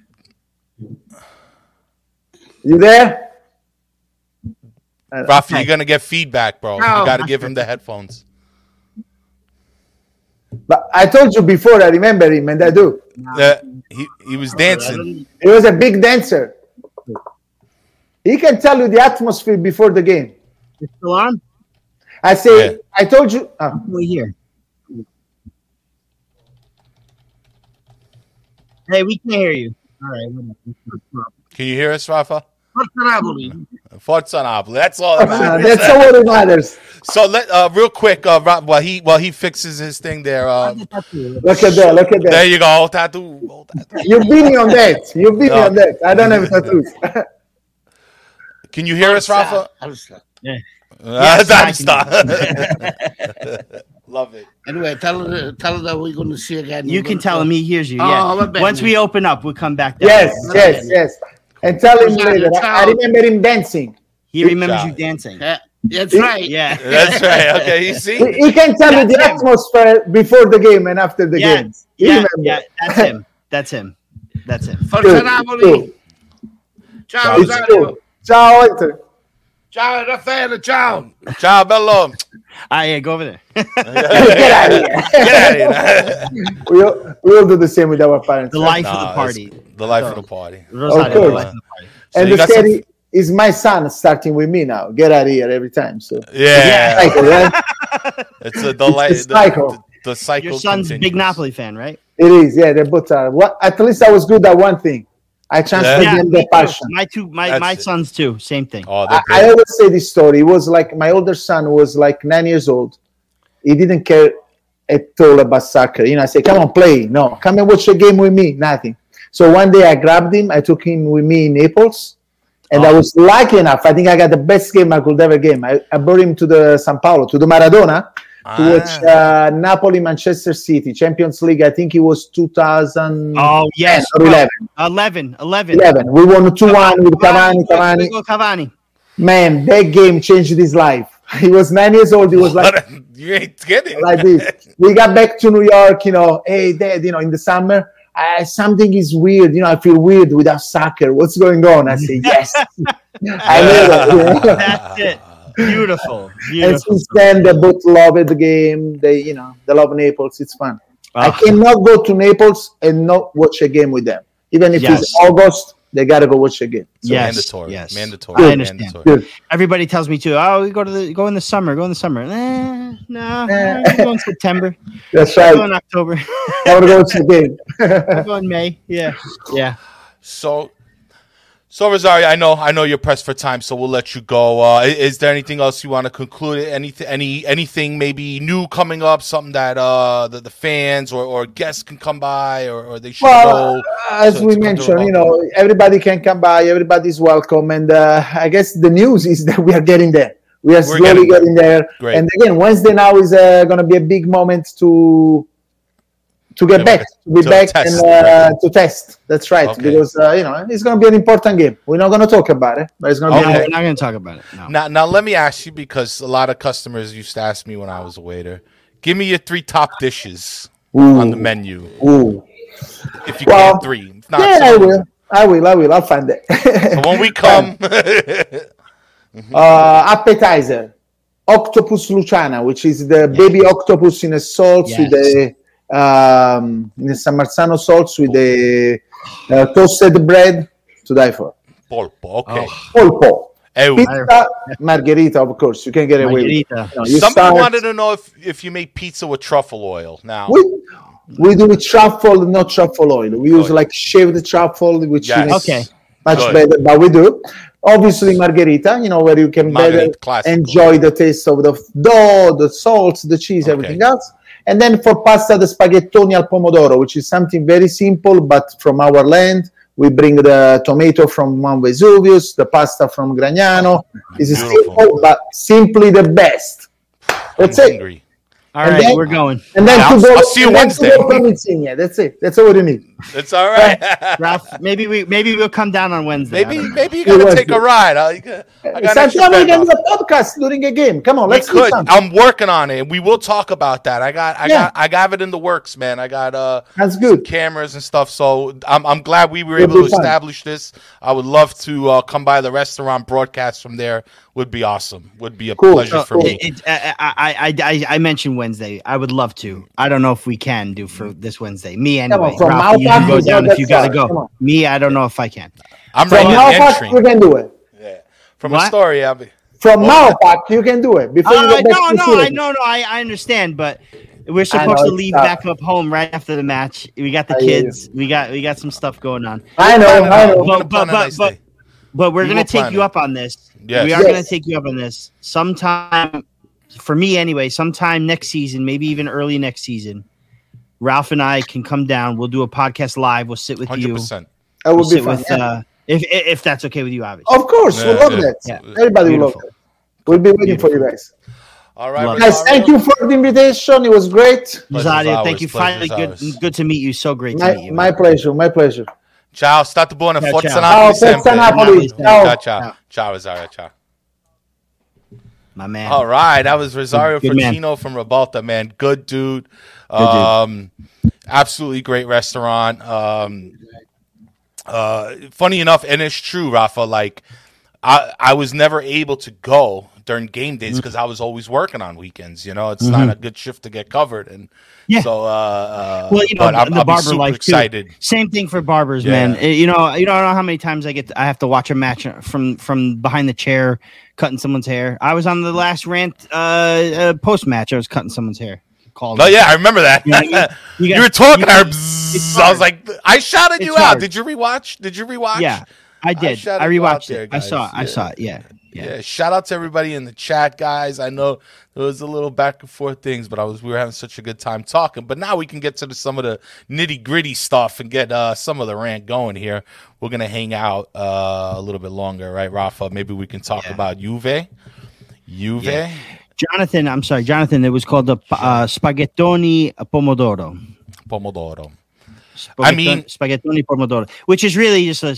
You there? Rafi, you're gonna get feedback, bro. No. You got to give him the headphones. But I told you before, I remember him, and I do. He was dancing. He was a big dancer. He can tell you the atmosphere before the game. It's still on? I say, Yeah. I told you. We here. Hey, we can't hear you. All right. Can you hear us, Rafa? Forza Napoli. Forza Napoli. That's all that matters. That's all what matters. So let real quick, while he fixes his thing there. Look at that. Look at There that. you go. Tattoo. Old tattoo. You beat me on that. You beat me on that. I don't have tattoos. Can you hear us, Rafa? Yes, I That's can. not. Love it. Anyway, tell her that we're going to see again. You can tell him he hears you. Oh, Yeah. we're back. Once we open up, we'll come back down. Yes. And tell him later. I remember him dancing. He remembers job. you dancing. Yeah, that's right. Yeah. That's right. Okay, you see? He can tell you the That's him. atmosphere before the game and after the Yeah. game. He Yeah. remember. Yeah. That's him. That's him. That's him. Forza Good, Napoli. good. Ciao, It's Rosario. cool. Ciao, Walter. Ciao, Raffaele. Ciao. Ciao, bello. Yeah, go over there. Get out of here. Get out of here. we all do the same with our parents. The right? life of the party. The life of the party. Rosario, course. the life of the party. So And you the got some- scary is my son starting with me now. Get out of here every time. So Yeah. cycle, right? It's the life. a cycle. The cycle. Your son's a big continues. Napoli fan, right? It is. Yeah, they both are. What? At least I was good at one thing. I transferred Yeah. them me the too. passion. My That's it. sons too. Same thing. Oh, they're I great. always say this story. It was like my older son was like 9 years old. He didn't care at all about soccer. You know, I say, come on, play. No, come and watch a game with me. Nothing. So one day I grabbed him. I took him with me in Naples. And I was lucky enough. I think I got the best game I could ever game. I brought him to the San Paulo, to the Maradona, to watch Napoli, Manchester City, Champions League. I think it was 2010 Oh yes, or 11. 11. 11. We won 2-1 with Cavani. Cavani. Man, that game changed his life. He was 9 years old. He was like, You ain't kidding. like this. We got back to New York, you know, hey, Dad, you know, in the summer, something is weird. You know, I feel weird without soccer. What's going on? I say, yes. I knew that. You know? That's it. Beautiful. And Beautiful. since then, they both love the game. They love Naples. It's fun. I Ah. cannot go to Naples and not watch a game with them. Even if Yes. it's August, they got to go watch a game. Yes, mandatory. yes. Mandatory. I understand. Mandatory. Good. Everybody tells me to. Oh, we go in the summer. Go in the summer. No, I go in September. That's I go right. in October. I want to go watch the game. I go in May. Yeah. So Rosario, I know you're pressed for time, so we'll let you go. Is there anything else you want to conclude? Anything maybe new coming up? Something that the fans or guests can come by, or they should Well, know. as to we come to mentioned, you Ronaldo? know, everybody can come by. Everybody's welcome. And I guess the news is that we are getting there. We are slowly getting there. Great. And again, Wednesday now is going to be a big moment to to get back, to be back test. and to test. That's right, Okay. because it's going to be an important game. We're not going to talk about it, but it's going to No, be. we're not going to talk about it. No. Now let me ask you, because a lot of customers used to ask me when I was a waiter, give me your 3 top dishes on the menu. Ooh. If you can, 3. If not, Yeah, some- I will. I'll find it. So when we come, Appetizer, octopus Luciana, which is the baby octopus in a sauce with the in a San Marzano sauce with the toasted bread to die for. polpo. Okay. Polpo. Ew. Pizza, margherita, of course. You can get away with it. Margherita. You Somebody start- wanted to know if you make pizza with truffle oil. Now, We do with truffle, not truffle oil. We use like shaved truffle, which Yes. is Okay. much Good. better, but we do. Obviously, margherita, where you can better Margherita, classic. enjoy the taste of the dough, the salts, the cheese, everything else. And then for pasta, the spaghettoni al pomodoro, which is something very simple, but from our land. We bring the tomato from Mount Vesuvius, the pasta from Gragnano. This is Beautiful. simple, but simply the best. That's I'm it. hungry. All And right, then- we're going. And then I'll see you and then Wednesday. to go from Insigne. That's it. That's all you need. It's all right. Ralph, maybe we'll come down on Wednesday. I maybe don't know. you gotta take a ride. I got an extra Sometimes we bed can off. do a podcast during a game. Come on, We let's do could. something. I'm working on it. We will talk about that. I Yeah. got it in the works, man. I got That's good. cameras and stuff. So I'm glad we were It'll able to be fun. establish this. I would love to come by the restaurant, broadcast from there. Would be awesome. Would be a Cool. pleasure for me. I mentioned Wednesday. I would love to. I don't know if we can do for this Wednesday. Me anyway. on, from Ralph, you Malpac, can go it's down not if you that gotta far. Come go. on. Me, I don't know if I can. I'm From right here Malpac, you entering. can do it. Yeah. From What? Astoria, I'll be. From Malpac, you can do it. Before you go back to Syracuse. I understand, but we're I supposed know, to it's leave tough. back up home right after the match. We got the I hear you. kids. We got some stuff going on. I know. We're gonna But- plan a nice day. But we're We gonna will take plan you it. up on this. Yes. We are Yes. gonna take you up on this sometime. For me, anyway, sometime next season, maybe even early next season. Ralph and I can come down. We'll do a podcast live. We'll sit with you. 100%. That We'll would be sit fun. with yeah. if that's okay with you, obviously. Of course, we Yeah, love yeah. that. Yeah. Everybody will love Beautiful. that. We'll be waiting for you guys. All right. Love it. Guys, thank you for the invitation. It was great. Rosario, ours, thank you. Finally, pleasure's good to meet you. So great to meet you. My pleasure. My pleasure. Ciao, state buone. Ciao, Forza ciao. Napoli Ciao, Forza sempre. Napoli. Ciao, Ciao. ciao. Ciao, Rosario. Ciao. My man. All right, that was Rosario Good man. Forcino from Ribalta, man. Good dude. dude. Absolutely great restaurant. Funny enough, and it's true, Rafa, like I was never able to go during game days because I was always working on weekends. It's not a good shift to get covered, and Yeah. so Well, but the I'll be barber super life excited. too. Same thing for barbers, Yeah. man. You don't know how many times I have to watch a match from behind the chair, cutting someone's hair. I was on the last rant post match. I was cutting someone's hair. Called. Oh yeah, I remember that. Yeah, you you got- were talking. you- I it's was hard. like, I shouted It's you out. hard. Did you rewatch? Yeah, I did. shouted I you out rewatched there, it. I saw guys. it. Yeah. Yeah, shout out to everybody in the chat, guys. I know there was a little back and forth things, but we were having such a good time talking. But now we can get to some of the nitty gritty stuff and get some of the rant going here. We're gonna hang out a little bit longer, right, Rafa? Maybe we can talk about Juve. Yeah. Jonathan. It was called the spaghettoni pomodoro. Pomodoro. I mean- spaghettoni pomodoro, which is really just a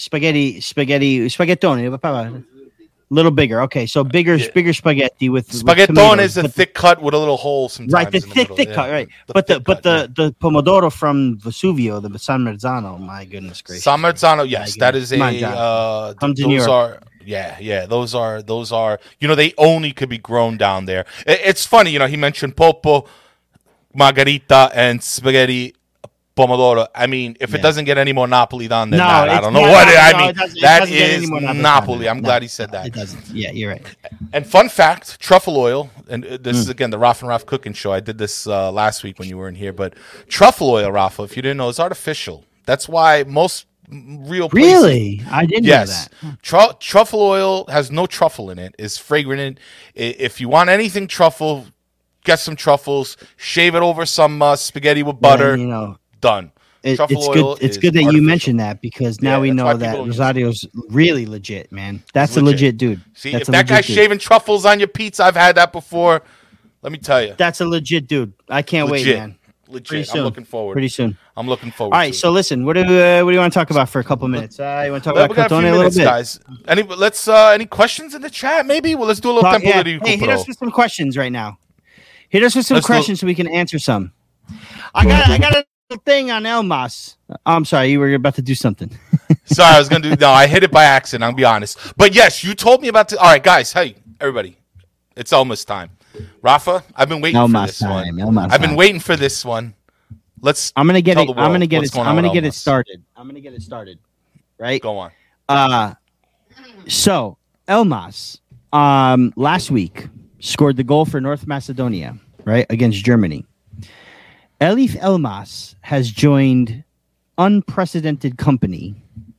spaghettoni. Little bigger. Okay, so bigger spaghetti with Spaghettone tomatoes, is a but- thick cut with a little hole sometimes. right, the in thick middle, cut, yeah. right. The But thick cut, yeah. the pomodoro from Vesuvio, the San Marzano, my goodness gracious. San Marzano, yes, that is Come on, a. John. Come to New Those York. are, yeah. Those are. They only could be grown down there. It's funny, he mentioned polpo, margarita, and spaghetti pomodoro. I mean, if it doesn't get any more Napoli than No, that, I it's- don't know yeah, what no, I no, mean. it doesn't- it That doesn't get any is more Napoli than Napoli. that. I'm No, glad he said that. It doesn't. Yeah, you're right. And fun fact, truffle oil, and this is again the Raf and Raf cooking show. I did this last week when you weren't here, but truffle oil, Rafa, if you didn't know, is artificial. That's why most real places, Really? I didn't know that. Truffle oil has no truffle in it. It's fragrant. If you want anything truffle, get some truffles, shave it over some spaghetti with butter. And, Done. Truffle it's oil good. It's is good that you artificial. mentioned that because now Yeah, we that's why know people that don't use Rosario's really legit, man. That's He's a legit. legit dude. See, That's if a that legit guy's dude. shaving truffles on your pizza, I've had that before. Let me tell you. That's a legit dude. I can't Legit. wait, man. Legit. Pretty soon. I'm looking forward. Pretty soon. I'm looking forward. All right. to So listen, what do you want to talk about for a couple minutes? You want to talk about we got a Crotone few a little minutes, bit, guys. Any questions in the chat? Maybe. Well, let's do a little Tempo de Hey, hit us with some questions right now. Hit us with some questions so we can answer some. I got a little thing on Elmas. I'm sorry, you were about to do something. Sorry, I was gonna do. No, I hit it by accident. I'll be honest. But yes, you told me about. All right, guys. Hey, everybody, it's Elmas time. Rafa, I've been waiting for this one. I've been waiting for this one. I'm gonna get it. I'm gonna get it started. Right. Go on. So Elmas, last week scored the goal for North Macedonia, right, against Germany. Elif Elmas has joined unprecedented company.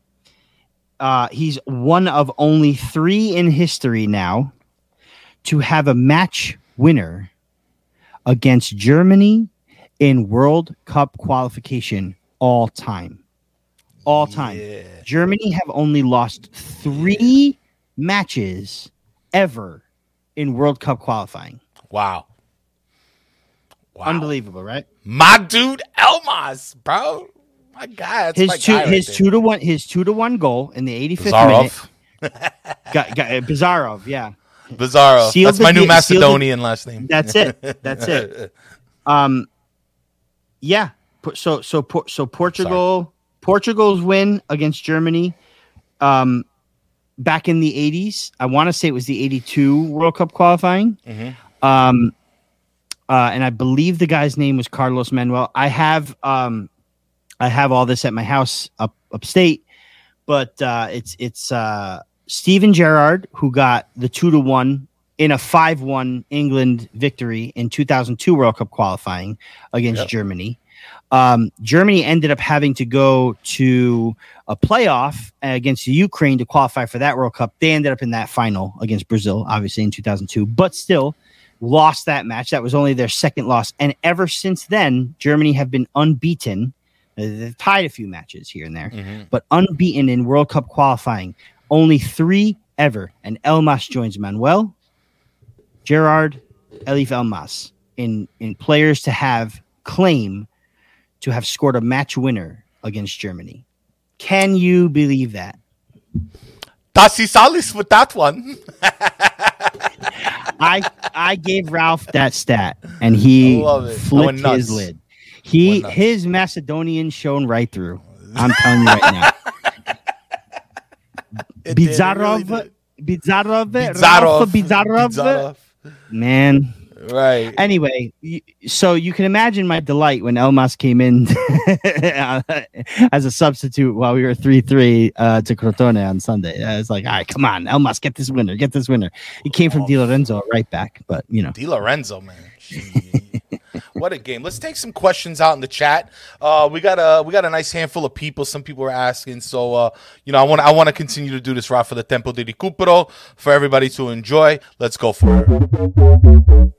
He's one of only 3 in history now to have a match winner against Germany in World Cup qualification all time. Yeah. Germany have only lost 3 matches ever in World Cup qualifying. Wow. Unbelievable, right? My dude Elmas, bro. My God, his 2-1 goal in the 85th minute. Bizarrov, yeah. Bizarro. That's my new Macedonian last name. That's it. Yeah. So Portugal's win against Germany, back in the 80s. I want to say it was the 82 World Cup qualifying. Mm-hmm. And I believe the guy's name was Carlos Manuel. I have all this at my house upstate, but it's Steven Gerrard who got the 2-1 in a 5-1 England victory in 2002 World Cup qualifying against Germany. Germany ended up having to go to a playoff against the Ukraine to qualify for that World Cup. They ended up in that final against Brazil, obviously in 2002, but still lost that match. That was only their second loss. And ever since then, Germany have been unbeaten. They've tied a few matches here and there, but unbeaten in World Cup qualifying. Only 3 ever. And Elmas joins Manuel, Gerrard, Elif Elmas in players to have claim to have scored a match winner against Germany. Can you believe that? Tassi Salis with that one. I gave Ralph that stat, and he flipped his lid. His Macedonian shone right through. I'm telling you right now. Bizarrov. Man. Right. Anyway, so you can imagine my delight when Elmas came in as a substitute while we were 3-3 to Crotone on Sunday. I was like, all right, come on, Elmas, get this winner. He came from Di Lorenzo right back, but you know. Di Lorenzo, man. What a game. Let's take some questions out in the chat. We got a nice handful of people. Some people are asking. So I want to continue to do this route for the Tempo di Recupero for everybody to enjoy. Let's go for it.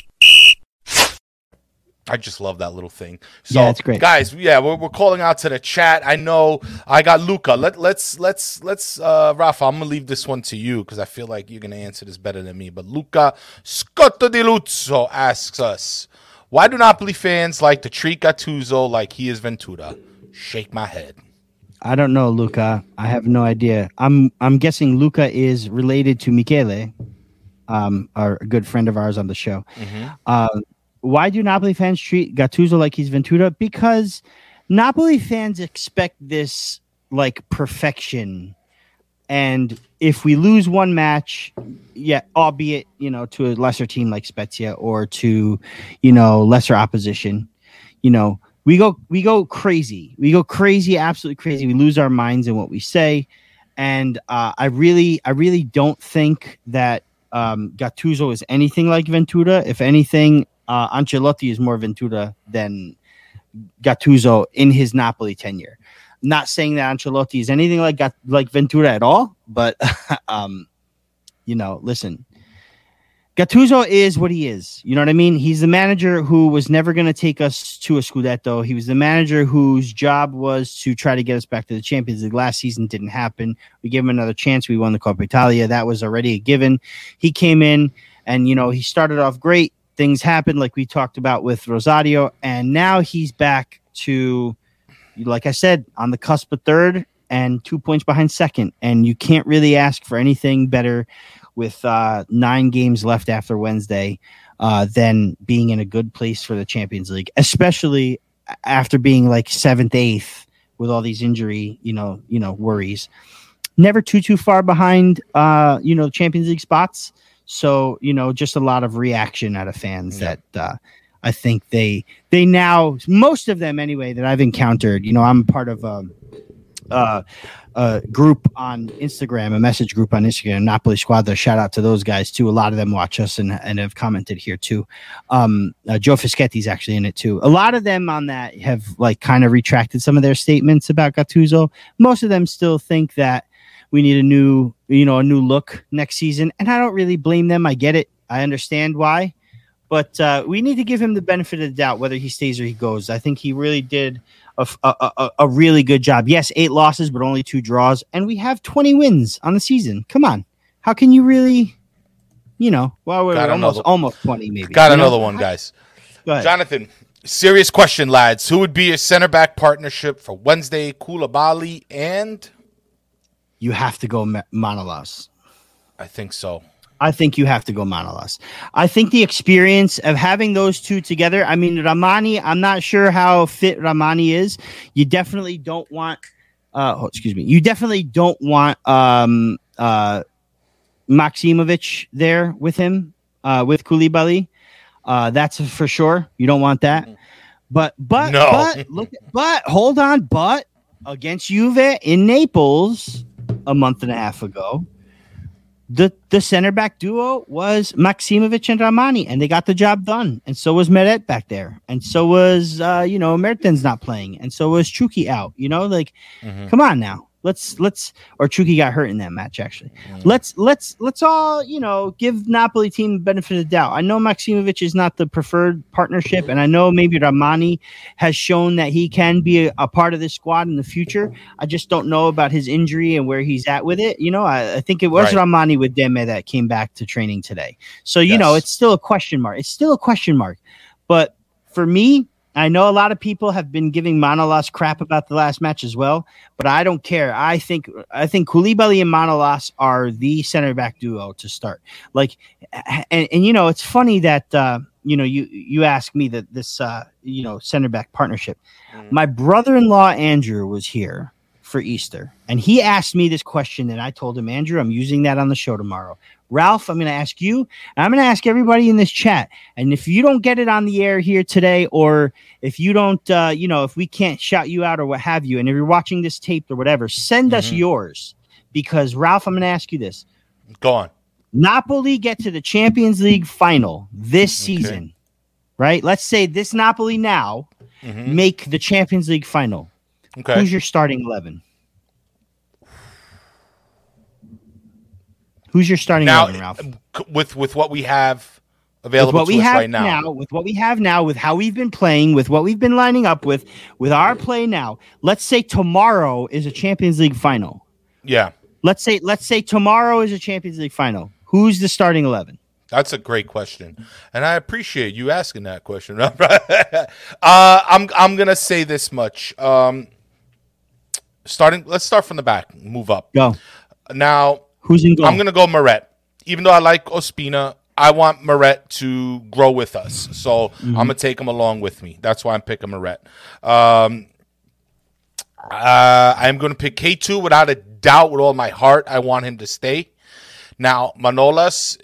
I just love that little thing. So, yeah, it's great, guys. Yeah, we're calling out to the chat. I know I got Luca. Let's Rafa. I'm gonna leave this one to you because I feel like you're gonna answer this better than me. But Luca Scotto Di Luzzo asks us, why do Napoli fans like to treat Gattuso like he is Ventura? Shake my head. I don't know, Luca. I have no idea. I'm guessing Luca is related to Michele, a good friend of ours on the show. Mm-hmm. Why do Napoli fans treat Gattuso like he's Ventura? Because Napoli fans expect this like perfection. And if we lose one match, albeit, to a lesser team like Spezia or to, lesser opposition, we go crazy. We go crazy, absolutely crazy. We lose our minds in what we say. And I really don't think that Gattuso is anything like Ventura. If anything, Ancelotti is more Ventura than Gattuso in his Napoli tenure. Not saying that Ancelotti is anything like Ventura at all, but listen, Gattuso is what he is. You know what I mean? He's the manager who was never going to take us to a Scudetto. He was the manager whose job was to try to get us back to the Champions League. Last season didn't happen. We gave him another chance. We won the Coppa Italia. That was already a given. He came in and, he started off great. things happened, like we talked about with Rosario, and now he's back to, like I said, on the cusp of third and 2 points behind second, and you can't really ask for anything better with 9 games left after Wednesday than being in a good place for the Champions League, especially after being like 7th, 8th with all these injury, worries. Never too far behind, Champions League spots. So, just a lot of reaction out of fans that I think they now, most of them anyway, that I've encountered, I'm part of a group on Instagram, a message group on Instagram, Napoli Squadra. Shout out to those guys too. A lot of them watch us and have commented here too. Joe Fischetti's actually in it too. A lot of them on that have like kind of retracted some of their statements about Gattuso. Most of them still think that we need a new look next season. And I don't really blame them. I get it. I understand why, but we need to give him the benefit of the doubt, whether he stays or he goes. I think he really did a really good job. Yes, 8 losses, but only 2 draws. And we have 20 wins on the season. Come on. How can you really, we're almost 20 maybe. Got another one, guys. Go ahead. Jonathan, serious question, lads. Who would be your center back partnership for Wednesday? Koulibaly and? You have to go Manolas. I think so. I think you have to go Manolas. I think the experience of having those two together, I mean, Ramani, I'm not sure how fit Ramani is. You definitely don't want, You definitely don't want Maximovic there with him, with Koulibaly. That's for sure. You don't want that. But hold on. But against Juve in Naples a month and a half ago, the center back duo was Maximovic and Ramani, and they got the job done. And so was Meret back there, and so was Mertens not playing, and so was Chucky out. Come on now. Let's or Chucky got hurt in that match actually. Let's all give Napoli team the benefit of the doubt. I know Maximovic is not the preferred partnership, and I know maybe Ramani has shown that he can be a part of this squad in the future. I just don't know about his injury and where he's at with it. I think it was Ramani with Deme that came back to training today. So it's still a question mark. But for me, I know a lot of people have been giving Manolas crap about the last match as well, but I don't care. I think Koulibaly and Manolas are the center back duo to start. It's funny that you asked me that this center back partnership. My brother-in-law Andrew was here for Easter, and he asked me this question, and I told him, Andrew, I'm using that on the show tomorrow. Ralph, I'm going to ask you, and I'm going to ask everybody in this chat. And if you don't get it on the air here today, or if you don't, if we can't shout you out or what have you, and if you're watching this taped or whatever, send us yours. Because, Ralph, I'm going to ask you this. Go on. Napoli get to the Champions League final this season, right? Let's say this Napoli now make the Champions League final. Okay. Who's your starting 11? Who's your starting 11, Ralph? With what we have available to us right now. With what we have now, with how we've been playing, with what we've been lining up with our play now. Let's say tomorrow is a Champions League final. Yeah. Let's say tomorrow is a Champions League final. Who's the starting 11? That's a great question, and I appreciate you asking that question. I'm gonna say this much. Let's start from the back. Move up. Go. Now. Who's in goal? I'm going to go Meret. Even though I like Ospina, I want Meret to grow with us. So I'm going to take him along with me. That's why I'm picking Meret. I'm going to pick K2 without a doubt, with all my heart. I want him to stay. Now, Manolas,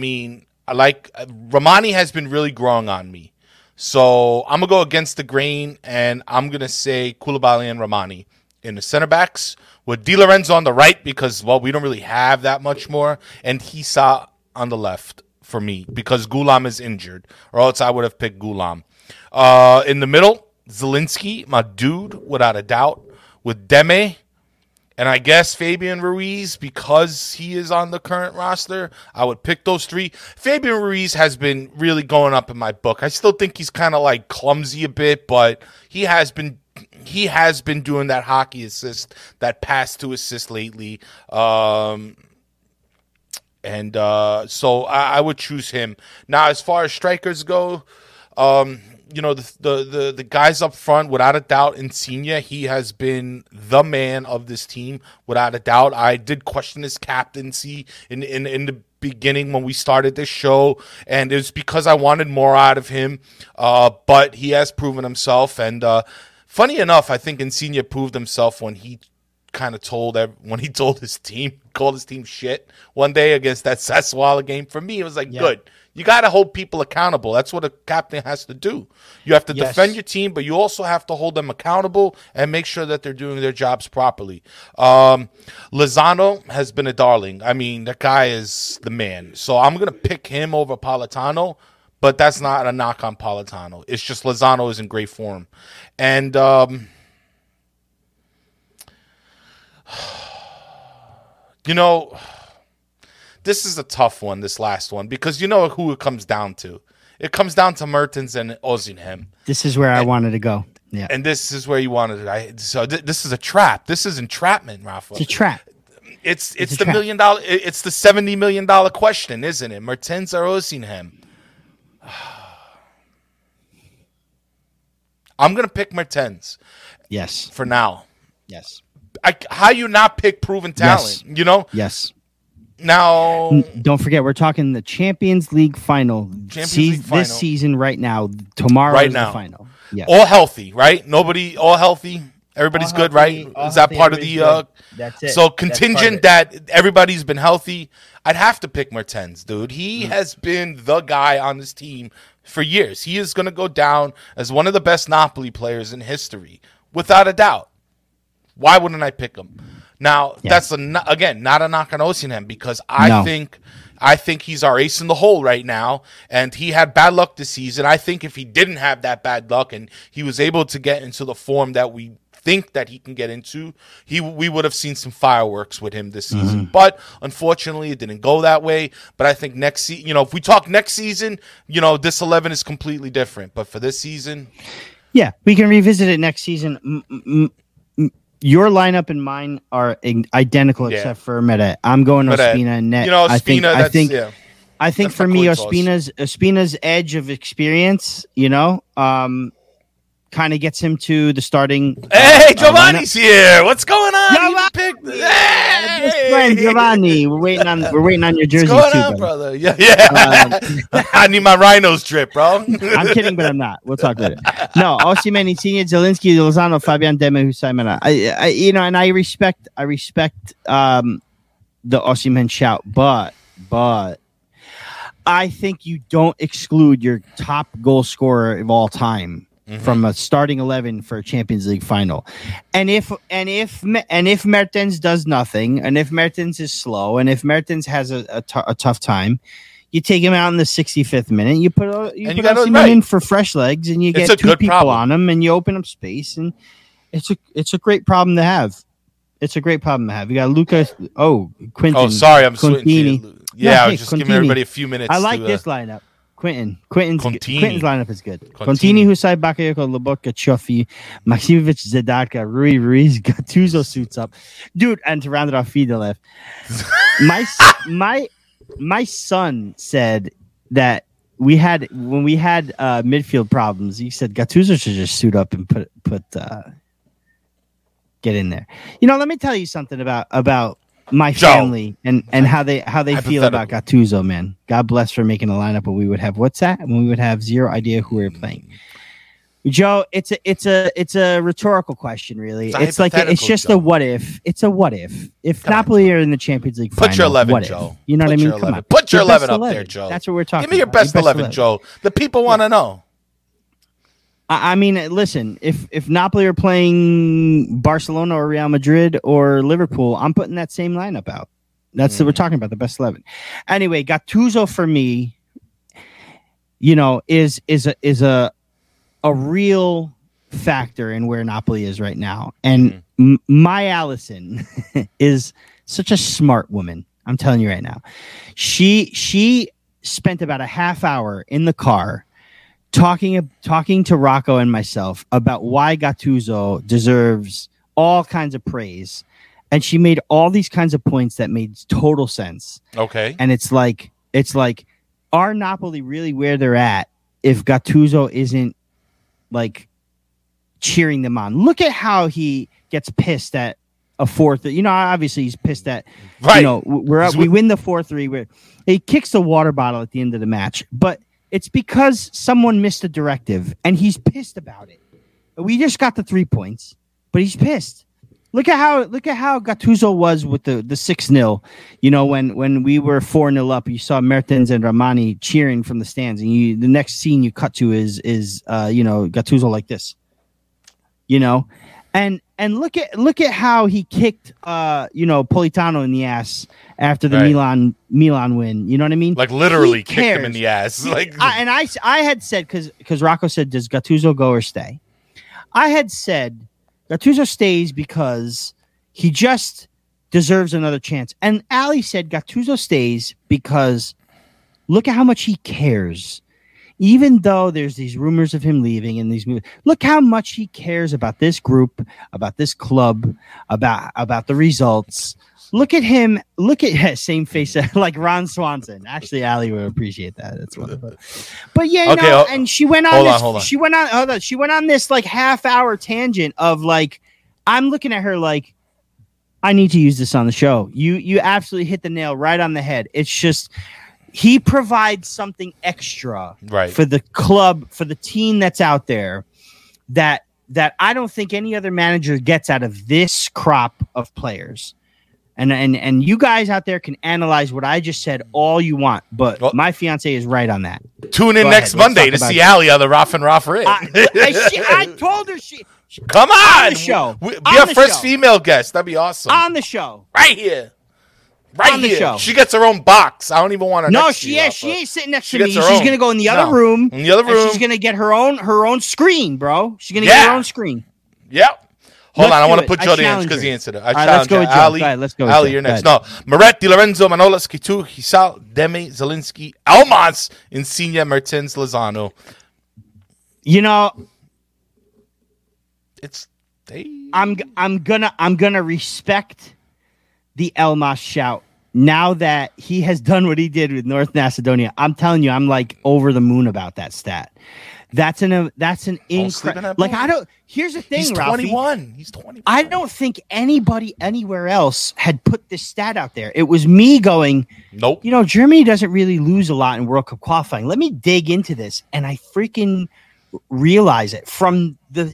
Ramani has been really growing on me. So I'm going to go against the grain, and I'm going to say Koulibaly and Ramani in the center backs, with Di Lorenzo on the right because, we don't really have that much more, and Hisa on the left for me because Gulam is injured, or else I would have picked Gulam. In the middle, Zielinski, my dude, without a doubt, with Deme, and I guess Fabian Ruiz because he is on the current roster. I would pick those 3. Fabian Ruiz has been really going up in my book. I still think he's kind of clumsy a bit, but he has been doing that hockey assist, that pass to assist lately. And And so I would choose him. Now, as far as strikers go, the guys up front, without a doubt, Insigne, he has been the man of this team, without a doubt. I did question his captaincy in the beginning when we started this show, and it was because I wanted more out of him, but he has proven himself. And funny enough, I think Insigne proved himself when he kind of called his team shit one day against that Sassuolo game. For me, it was like, good. You got to hold people accountable. That's what a captain has to do. You have to defend your team, but you also have to hold them accountable and make sure that they're doing their jobs properly. Lozano has been a darling. I mean, that guy is the man. So I'm going to pick him over Politano, but that's not a knock on Politano. It's just Lozano is in great form. And this is a tough one, this last one, because you know who it comes down to. It comes down to Mertens and Osimhen. This is where I wanted to go. Yeah. And this is where you wanted it. This is a trap. This is entrapment, Rafa. It's a trap. It's the $1 million. It's the $70 million question, isn't it? Mertens or Osimhen? I'm going to pick Mertens. Yes. For now. Yes. How you not pick proven talent? Yes. Yes. Now, don't forget, we're talking the Champions League final. This season right now. Tomorrow is the final. Yeah. All healthy, right? All healthy. Everybody's good, right? Is that part of the... That's it. So contingent that everybody's been healthy, I'd have to pick Mertens, dude. He has been the guy on this team for years. He is going to go down as one of the best Napoli players in history, without a doubt. Why wouldn't I pick him? Now, that's, again, not a knock on Osimhen, because I think he's our ace in the hole right now, and he had bad luck this season. I think if he didn't have that bad luck and he was able to get into the form that we think that he can get into, we would have seen some fireworks with him this season. But unfortunately, it didn't go that way. But I think next season, if we talk next season, this 11 is completely different. But for this season, yeah, we can revisit it next season. Your lineup and mine are identical except for Meret. I'm going Ospina and net. I think for me, Ospina's edge of experience, kind of gets him to the starting. Hey, Giovanni's here. What's going on? Giovanni, we're waiting on your jersey. What's going on, brother? Yeah. I need my Rhinos drip, bro. I'm kidding, but I'm not. We'll talk later. No, Osimhen, Insigne, Zielinski, Lozano, Fabian Demme, Husaimana. And I respect the Osimhen shout, but I think you don't exclude your top goal scorer of all time from a starting 11 for a Champions League final. And if Mertens does nothing, and if Mertens is slow, and if Mertens has a tough time, you take him out in the 65th minute. You put Osimhen in for fresh legs, and you get two people on him, and you open up space, and it's a great problem to have. It's a great problem to have. You got Lucas. Quinton. Oh, sorry, I'm switching. Yeah, I was just giving everybody a few minutes. I like this lineup. Quinton's lineup is good. Contini, Husay, Bakayoko, Lobotka, Chofi, Maximovic, Zedarka, Rui Ruiz, Gattuso suits up. Dude, and to round it off, Fidelev. My son said that when we had midfield problems, he said Gattuso should just suit up and put get in there. Let me tell you something about my family and how they feel about Gattuso, man. God bless for making a lineup when we would have when we would have zero idea who we were playing. Joe, it's a rhetorical question, really. It's just a what if. It's a what if. If Napoli are in the Champions League final, put your 11, what Joe. If? You know what I mean? Come on. Put your 11 up there, Joe. That's what we're talking about. Give me your best 11, Joe. The people want to know. I mean, listen, if Napoli are playing Barcelona or Real Madrid or Liverpool, I'm putting that same lineup out. That's we're talking about the best 11. Anyway, Gattuso for me, is a real factor in where Napoli is right now. And my Allison is such a smart woman. I'm telling you right now. She spent about a half hour in the car talking to Rocco and myself about why Gattuso deserves all kinds of praise and she made all these kinds of points that made total sense. Okay. And it's like, are Napoli really where they're at if Gattuso isn't like cheering them on? Look at how he gets pissed at a 4-3. Obviously he's pissed at, right. We're up, we win the 4-3 where he kicks the water bottle at the end of the match, but it's because someone missed a directive and he's pissed about it. We just got the 3 points, but he's pissed. Look at how Gattuso was with the 6-0. When we were 4-0 up, you saw Mertens and Ramani cheering from the stands, and the next scene you cut to is Gattuso like this. And look at how he kicked Politano in the ass after the Milan win. You know what I mean? Like literally kicked him in the ass. I had said, because Rocco said, does Gattuso go or stay? I had said Gattuso stays because he just deserves another chance. And Ali said Gattuso stays because look at how much he cares. Even though there's these rumors of him leaving and look how much he cares about this group, about this club, about the results. Look at him. Look at same face like Ron Swanson. Actually, Ali would appreciate that. That's wonderful. But yeah, okay, and she went on. She went on this like half-hour tangent of like, I'm looking at her like, I need to use this on the show. You absolutely hit the nail right on the head. It's just he provides something extra for the club, for the team that's out there that I don't think any other manager gets out of this crop of players. And you guys out there can analyze what I just said all you want, but my fiance is right on that. Tune in next Monday to see Ali on the Raff and Raff Rit. I told her she come on the show. Be our first female guest. That'd be awesome. On the show. Right here. Right here. Show. She gets her own box. I don't even want her. No, she ain't sitting next to me. She's gonna go in the other room. In the other room. She's gonna get her own screen, bro. She's gonna get her own screen. Yep. Hold on, I want to put you on the answer because he answered it. I challenge you. Ali. Let's go. Ali, you're next. No, Moretti, Lorenzo, Manolas, Kitu, Hisal, Demi, Zelinsky, Elmas, Insigne, Mertens, Lozano. I'm gonna respect the Elmas shout now that he has done what he did with North Macedonia. I'm telling you, I'm like over the moon about that stat. That's an incredible. Like here's the thing, he's 21. He's 21. I don't think anybody anywhere else had put this stat out there. It was me going, nope. Germany doesn't really lose a lot in World Cup qualifying. Let me dig into this, and I freaking realize it from the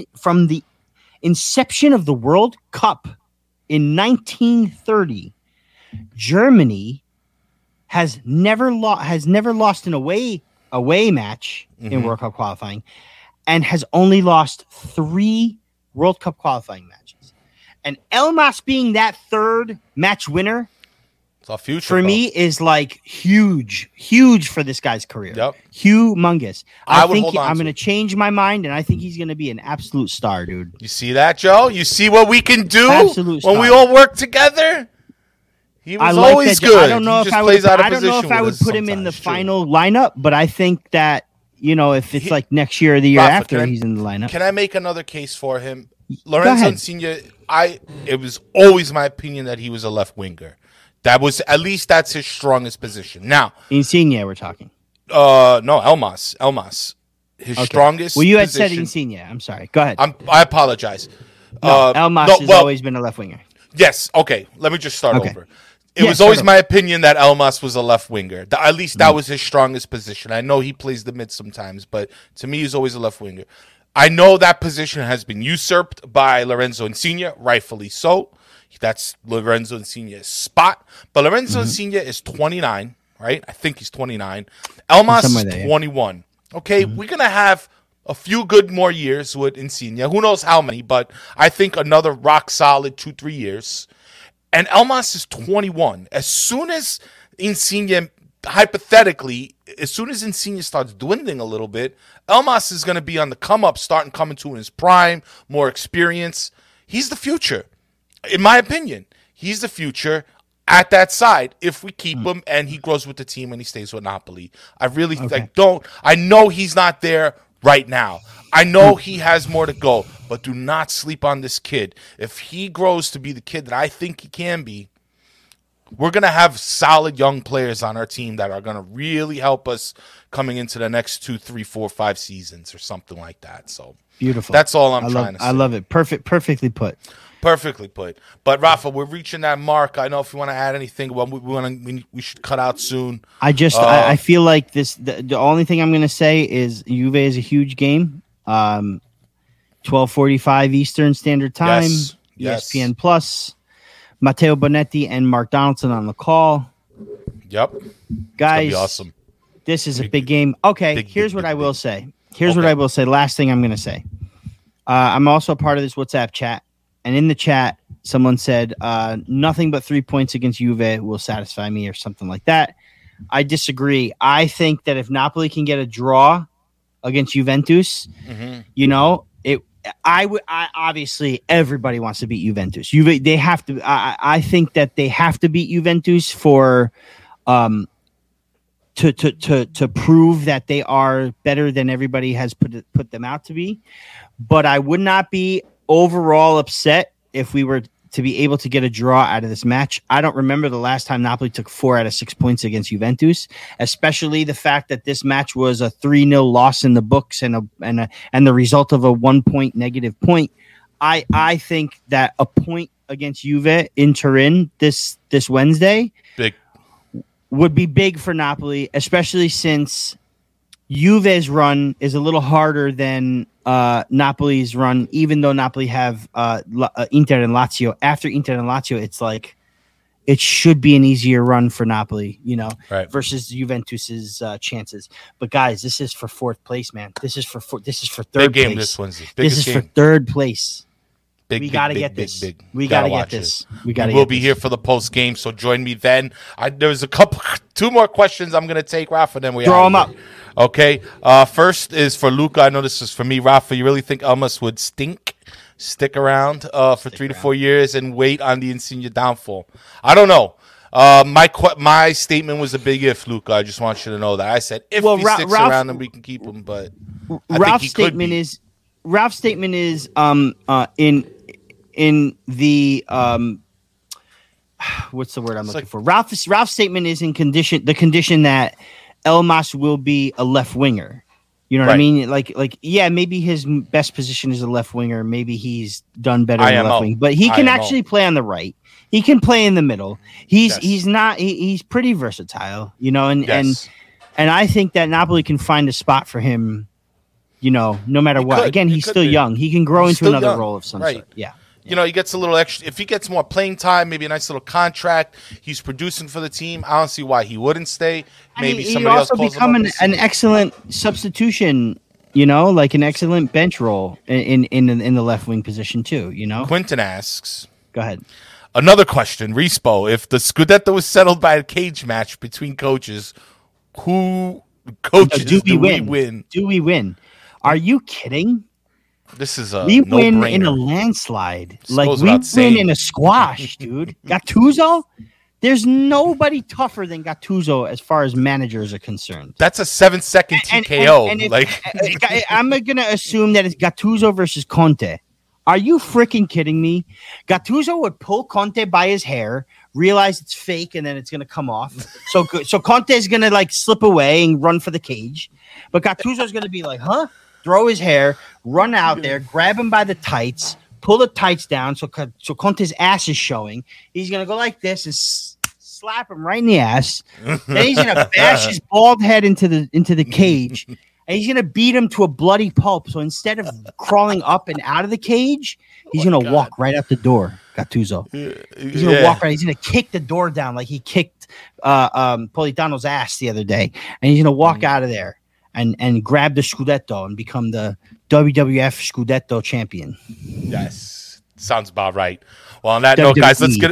inception of the World Cup in 1930. Germany has never lost an away match in World Cup qualifying, and has only lost 3 World Cup qualifying matches. And Elmas being that third match winner, it's a future for me is like huge for this guy's career. Yep. Humongous. I think I'm going to change my mind, and I think he's going to be an absolute star, dude. You see that, Joe? You see what we can do absolute when we all work together? He was always good. I don't know if I would put him in the final lineup, but I think that if it's like next year or the year after, he's in the lineup. Can I make another case for him? Lorenzo Insigne, it was always my opinion that he was a left winger. That's his strongest position. Now, Insigne, we're talking. No, Elmas. His strongest. Well, you had said Insigne. I'm sorry. Go ahead. I apologize. Elmas has always been a left winger. Yes. Okay. Let me just start over. It was always my opinion that Elmas was a left winger. At least that was his strongest position. I know he plays the mid sometimes, but to me, he's always a left winger. I know that position has been usurped by Lorenzo Insigne, rightfully so. That's Lorenzo Insigne's spot. But Lorenzo Insigne is 29, right? I think he's 29. Elmas is 21. Okay, we're going to have a few good more years with Insigne. Who knows how many, but I think another rock solid 2-3 years. And Elmas is 21. As soon as Insigne, hypothetically, starts dwindling a little bit, Elmas is going to be on the come up, coming to his prime, more experience. He's the future. In my opinion, he's the future at that side if we keep him and he grows with the team and he stays with Napoli. I really I know he's not there right now. I know he has more to go, but do not sleep on this kid. If he grows to be the kid that I think he can be, we're going to have solid young players on our team that are going to really help us coming into the next 2, 3, 4, 5 seasons or something like that. So beautiful. That's all I'm trying to say. I love it. Perfectly put. Perfectly put. But Rafa, we're reaching that mark. I know if you want to add anything, well, we should cut out soon. I feel like the only thing I'm going to say is Juve is a huge game. 12:45 Eastern Standard Time. Yes. ESPN Plus. Matteo Bonetti and Mark Donaldson on the call. Yep. Guys, be awesome. This is a big game. Okay, here's what I will say. Last thing I'm going to say. I'm also a part of this WhatsApp chat. And in the chat, someone said, nothing but 3 points against Juve will satisfy me or something like that. I disagree. I think that if Napoli can get a draw against Juventus, I obviously everybody wants to beat Juventus. They have to. I think that they have to beat Juventus for to prove that they are better than everybody has put them out to be. But I would not be overall upset if we were to be able to get a draw out of this match. I don't remember the last time Napoli took 4 out of 6 points against Juventus, especially the fact that this match was a 3-0 loss in the books and the result of a 1 point negative point. I think that a point against Juve in Turin this Wednesday would be big for Napoli, especially since Juve's run is a little harder than Napoli's run, even though Napoli have Inter and Lazio. After Inter and Lazio, it's like it should be an easier run for Napoli, versus Juventus's chances. But guys, this is for 4th place, man. This is for third big game place. This Wednesday. This is for 3rd place. We gotta get this. We gotta get this. We'll be here for the post game, so join me then. There's 2 more questions I'm gonna take, Rafa. Then we throw them up. Okay. First is for Luca. I know this is for me, Rafa. You really think Elmas would stick around for 3 to 4 years and wait on the Insigne downfall? I don't know. My statement was a big if, Luca. I just want you to know that. I said if he sticks around, then we can keep him. But Ralph's statement is in the what's the word I'm looking for? Ralph's statement is in the condition that Elmas will be a left winger. You know what I mean? Like, yeah, maybe his best position is a left winger. Maybe he's done better in left wing, but he can actually play on the right. He can play in the middle. He's pretty versatile, and I think that Napoli can find a spot for him, no matter what. Again, he's still young. He can grow into another role of some sort. Yeah. He gets a little extra. If he gets more playing time, maybe a nice little contract, he's producing for the team. I don't see why he wouldn't stay. Maybe somebody else calls him up. He also become an excellent substitution, like an excellent bench role in the left wing position too. Quentin asks. Go ahead. Another question, Rispo. If the Scudetto was settled by a cage match between coaches, do we win? Do we win? Are you kidding? This is a we win no-brainer. In a landslide. Like we win in a squash, dude. Gattuso? There's nobody tougher than Gattuso as far as managers are concerned. That's a 7-second TKO. I'm gonna assume that it's Gattuso versus Conte. Are you freaking kidding me? Gattuso would pull Conte by his hair, realize it's fake, and then it's gonna come off. So Conte is gonna slip away and run for the cage, but Gattuso's gonna be like, huh? Throw his hair, run out there, grab him by the tights, pull the tights down so Conte's ass is showing. He's going to go like this and slap him right in the ass. Then he's going to bash his bald head into the cage, and he's going to beat him to a bloody pulp. So instead of crawling up and out of the cage, he's going to walk right out the door, Gattuso. He's going to walk right. He's going to kick the door down like he kicked Politano's ass the other day, and he's going to walk out of there. And grab the Scudetto and become the WWF Scudetto champion. Yes, sounds about right. Well, on that note, guys, let's get it.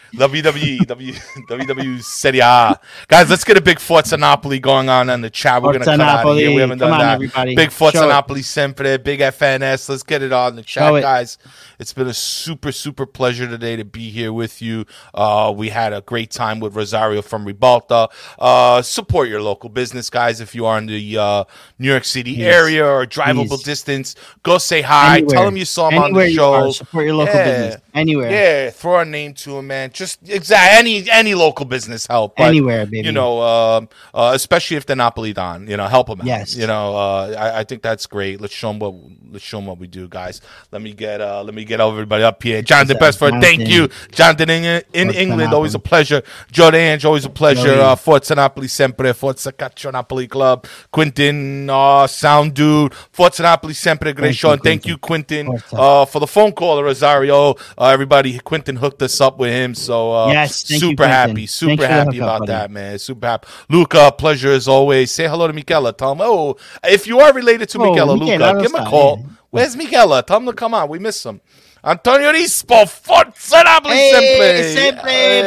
WWE Serie A. Guys, let's get a big Forza Napoli going on in the chat. We're going to cut out of here. We haven't done that. Everybody. Big Forza Napoli sempre. Big FNS. Let's get it on the chat, guys. It's been a super, super pleasure today to be here with you. We had a great time with Rosario from Ribalta. Support your local business, guys. If you are in the New York City area or drivable distance, go say hi. Tell them you saw him on the show. Support your local business. Anywhere. Yeah, throw our name to him, man. Just any local business help. But, anywhere, baby. You know, especially if they're Napoli Don. You know, help them out. Yes. You know, I think that's great. Let's show them what we do, guys. Let me get everybody up here. Jonathan Bestford, thank you. Jonathan in England, always a pleasure. Jordan, always a pleasure. Forza Napoli sempre. Forza Calcio Napoli Club. Quentin, sound dude. Forza Napoli sempre. Great show. And thank you, Quentin, for the phone call, Rosario. Everybody, Quentin hooked us up with him. So yes, super happy about that, man. Super happy. Luca, pleasure as always. Say hello to Michela. Tell him, if you are related to Michela, Luca, give him a call. Where's Michela? Tell him to come on. We miss him. Antonio Rispo, Forza Napoli sempre.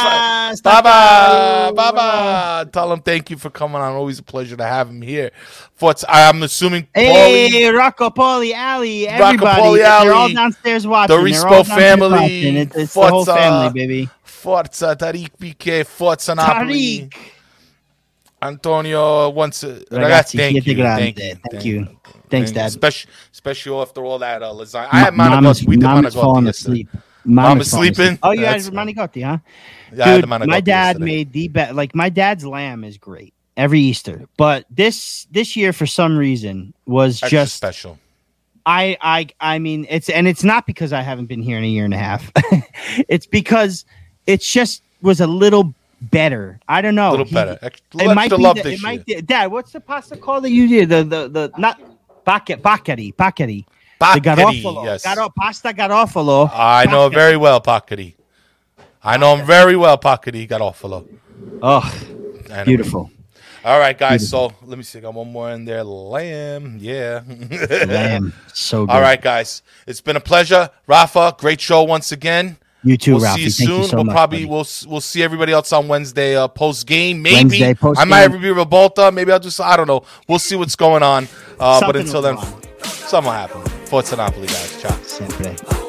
Baba. Tell him thank you for coming on. Always a pleasure to have him here. Forza, I'm assuming. Rocco, Paulie, Ali, everybody. They're all downstairs watching. The Rispo family. It's the whole family, baby. Forza, Tariq Piquet, Forza Napoli. Antonio, ragazzi, thank you. Thanks, Dad. Especially after all that lasagna. I had Manigotti. We did Manigotti yesterday. Mama's sleeping. Oh, you had Manigotti, huh? Yeah, dude, my dad made the best. Like, my dad's lamb is great every Easter, but this year for some reason was extra just special. I mean, it's not because I haven't been here in a year and a half. It's because it's just was a little better. I don't know. A little better. It might be Dad, what's the pasta called that you did? The not Baccheri. Baccheri, yes. Pasta Garofalo. I know very well, Baccheri. I know him very well, Baccheri Garofalo. Oh, anyway. Beautiful. All right, guys. So let me see. I got one more in there. Lamb. Yeah. Lamb. So good. All right, guys. It's been a pleasure. Rafa, great show once again. You too, We'll Ralphie. see you soon. Thank you so much, We'll see everybody else on Wednesday post game. Maybe I might be Ribalta. Maybe I'll do. I don't know. We'll see what's going on. But until then, something will happen. Forza Napoli, guys. Ciao. Sempre.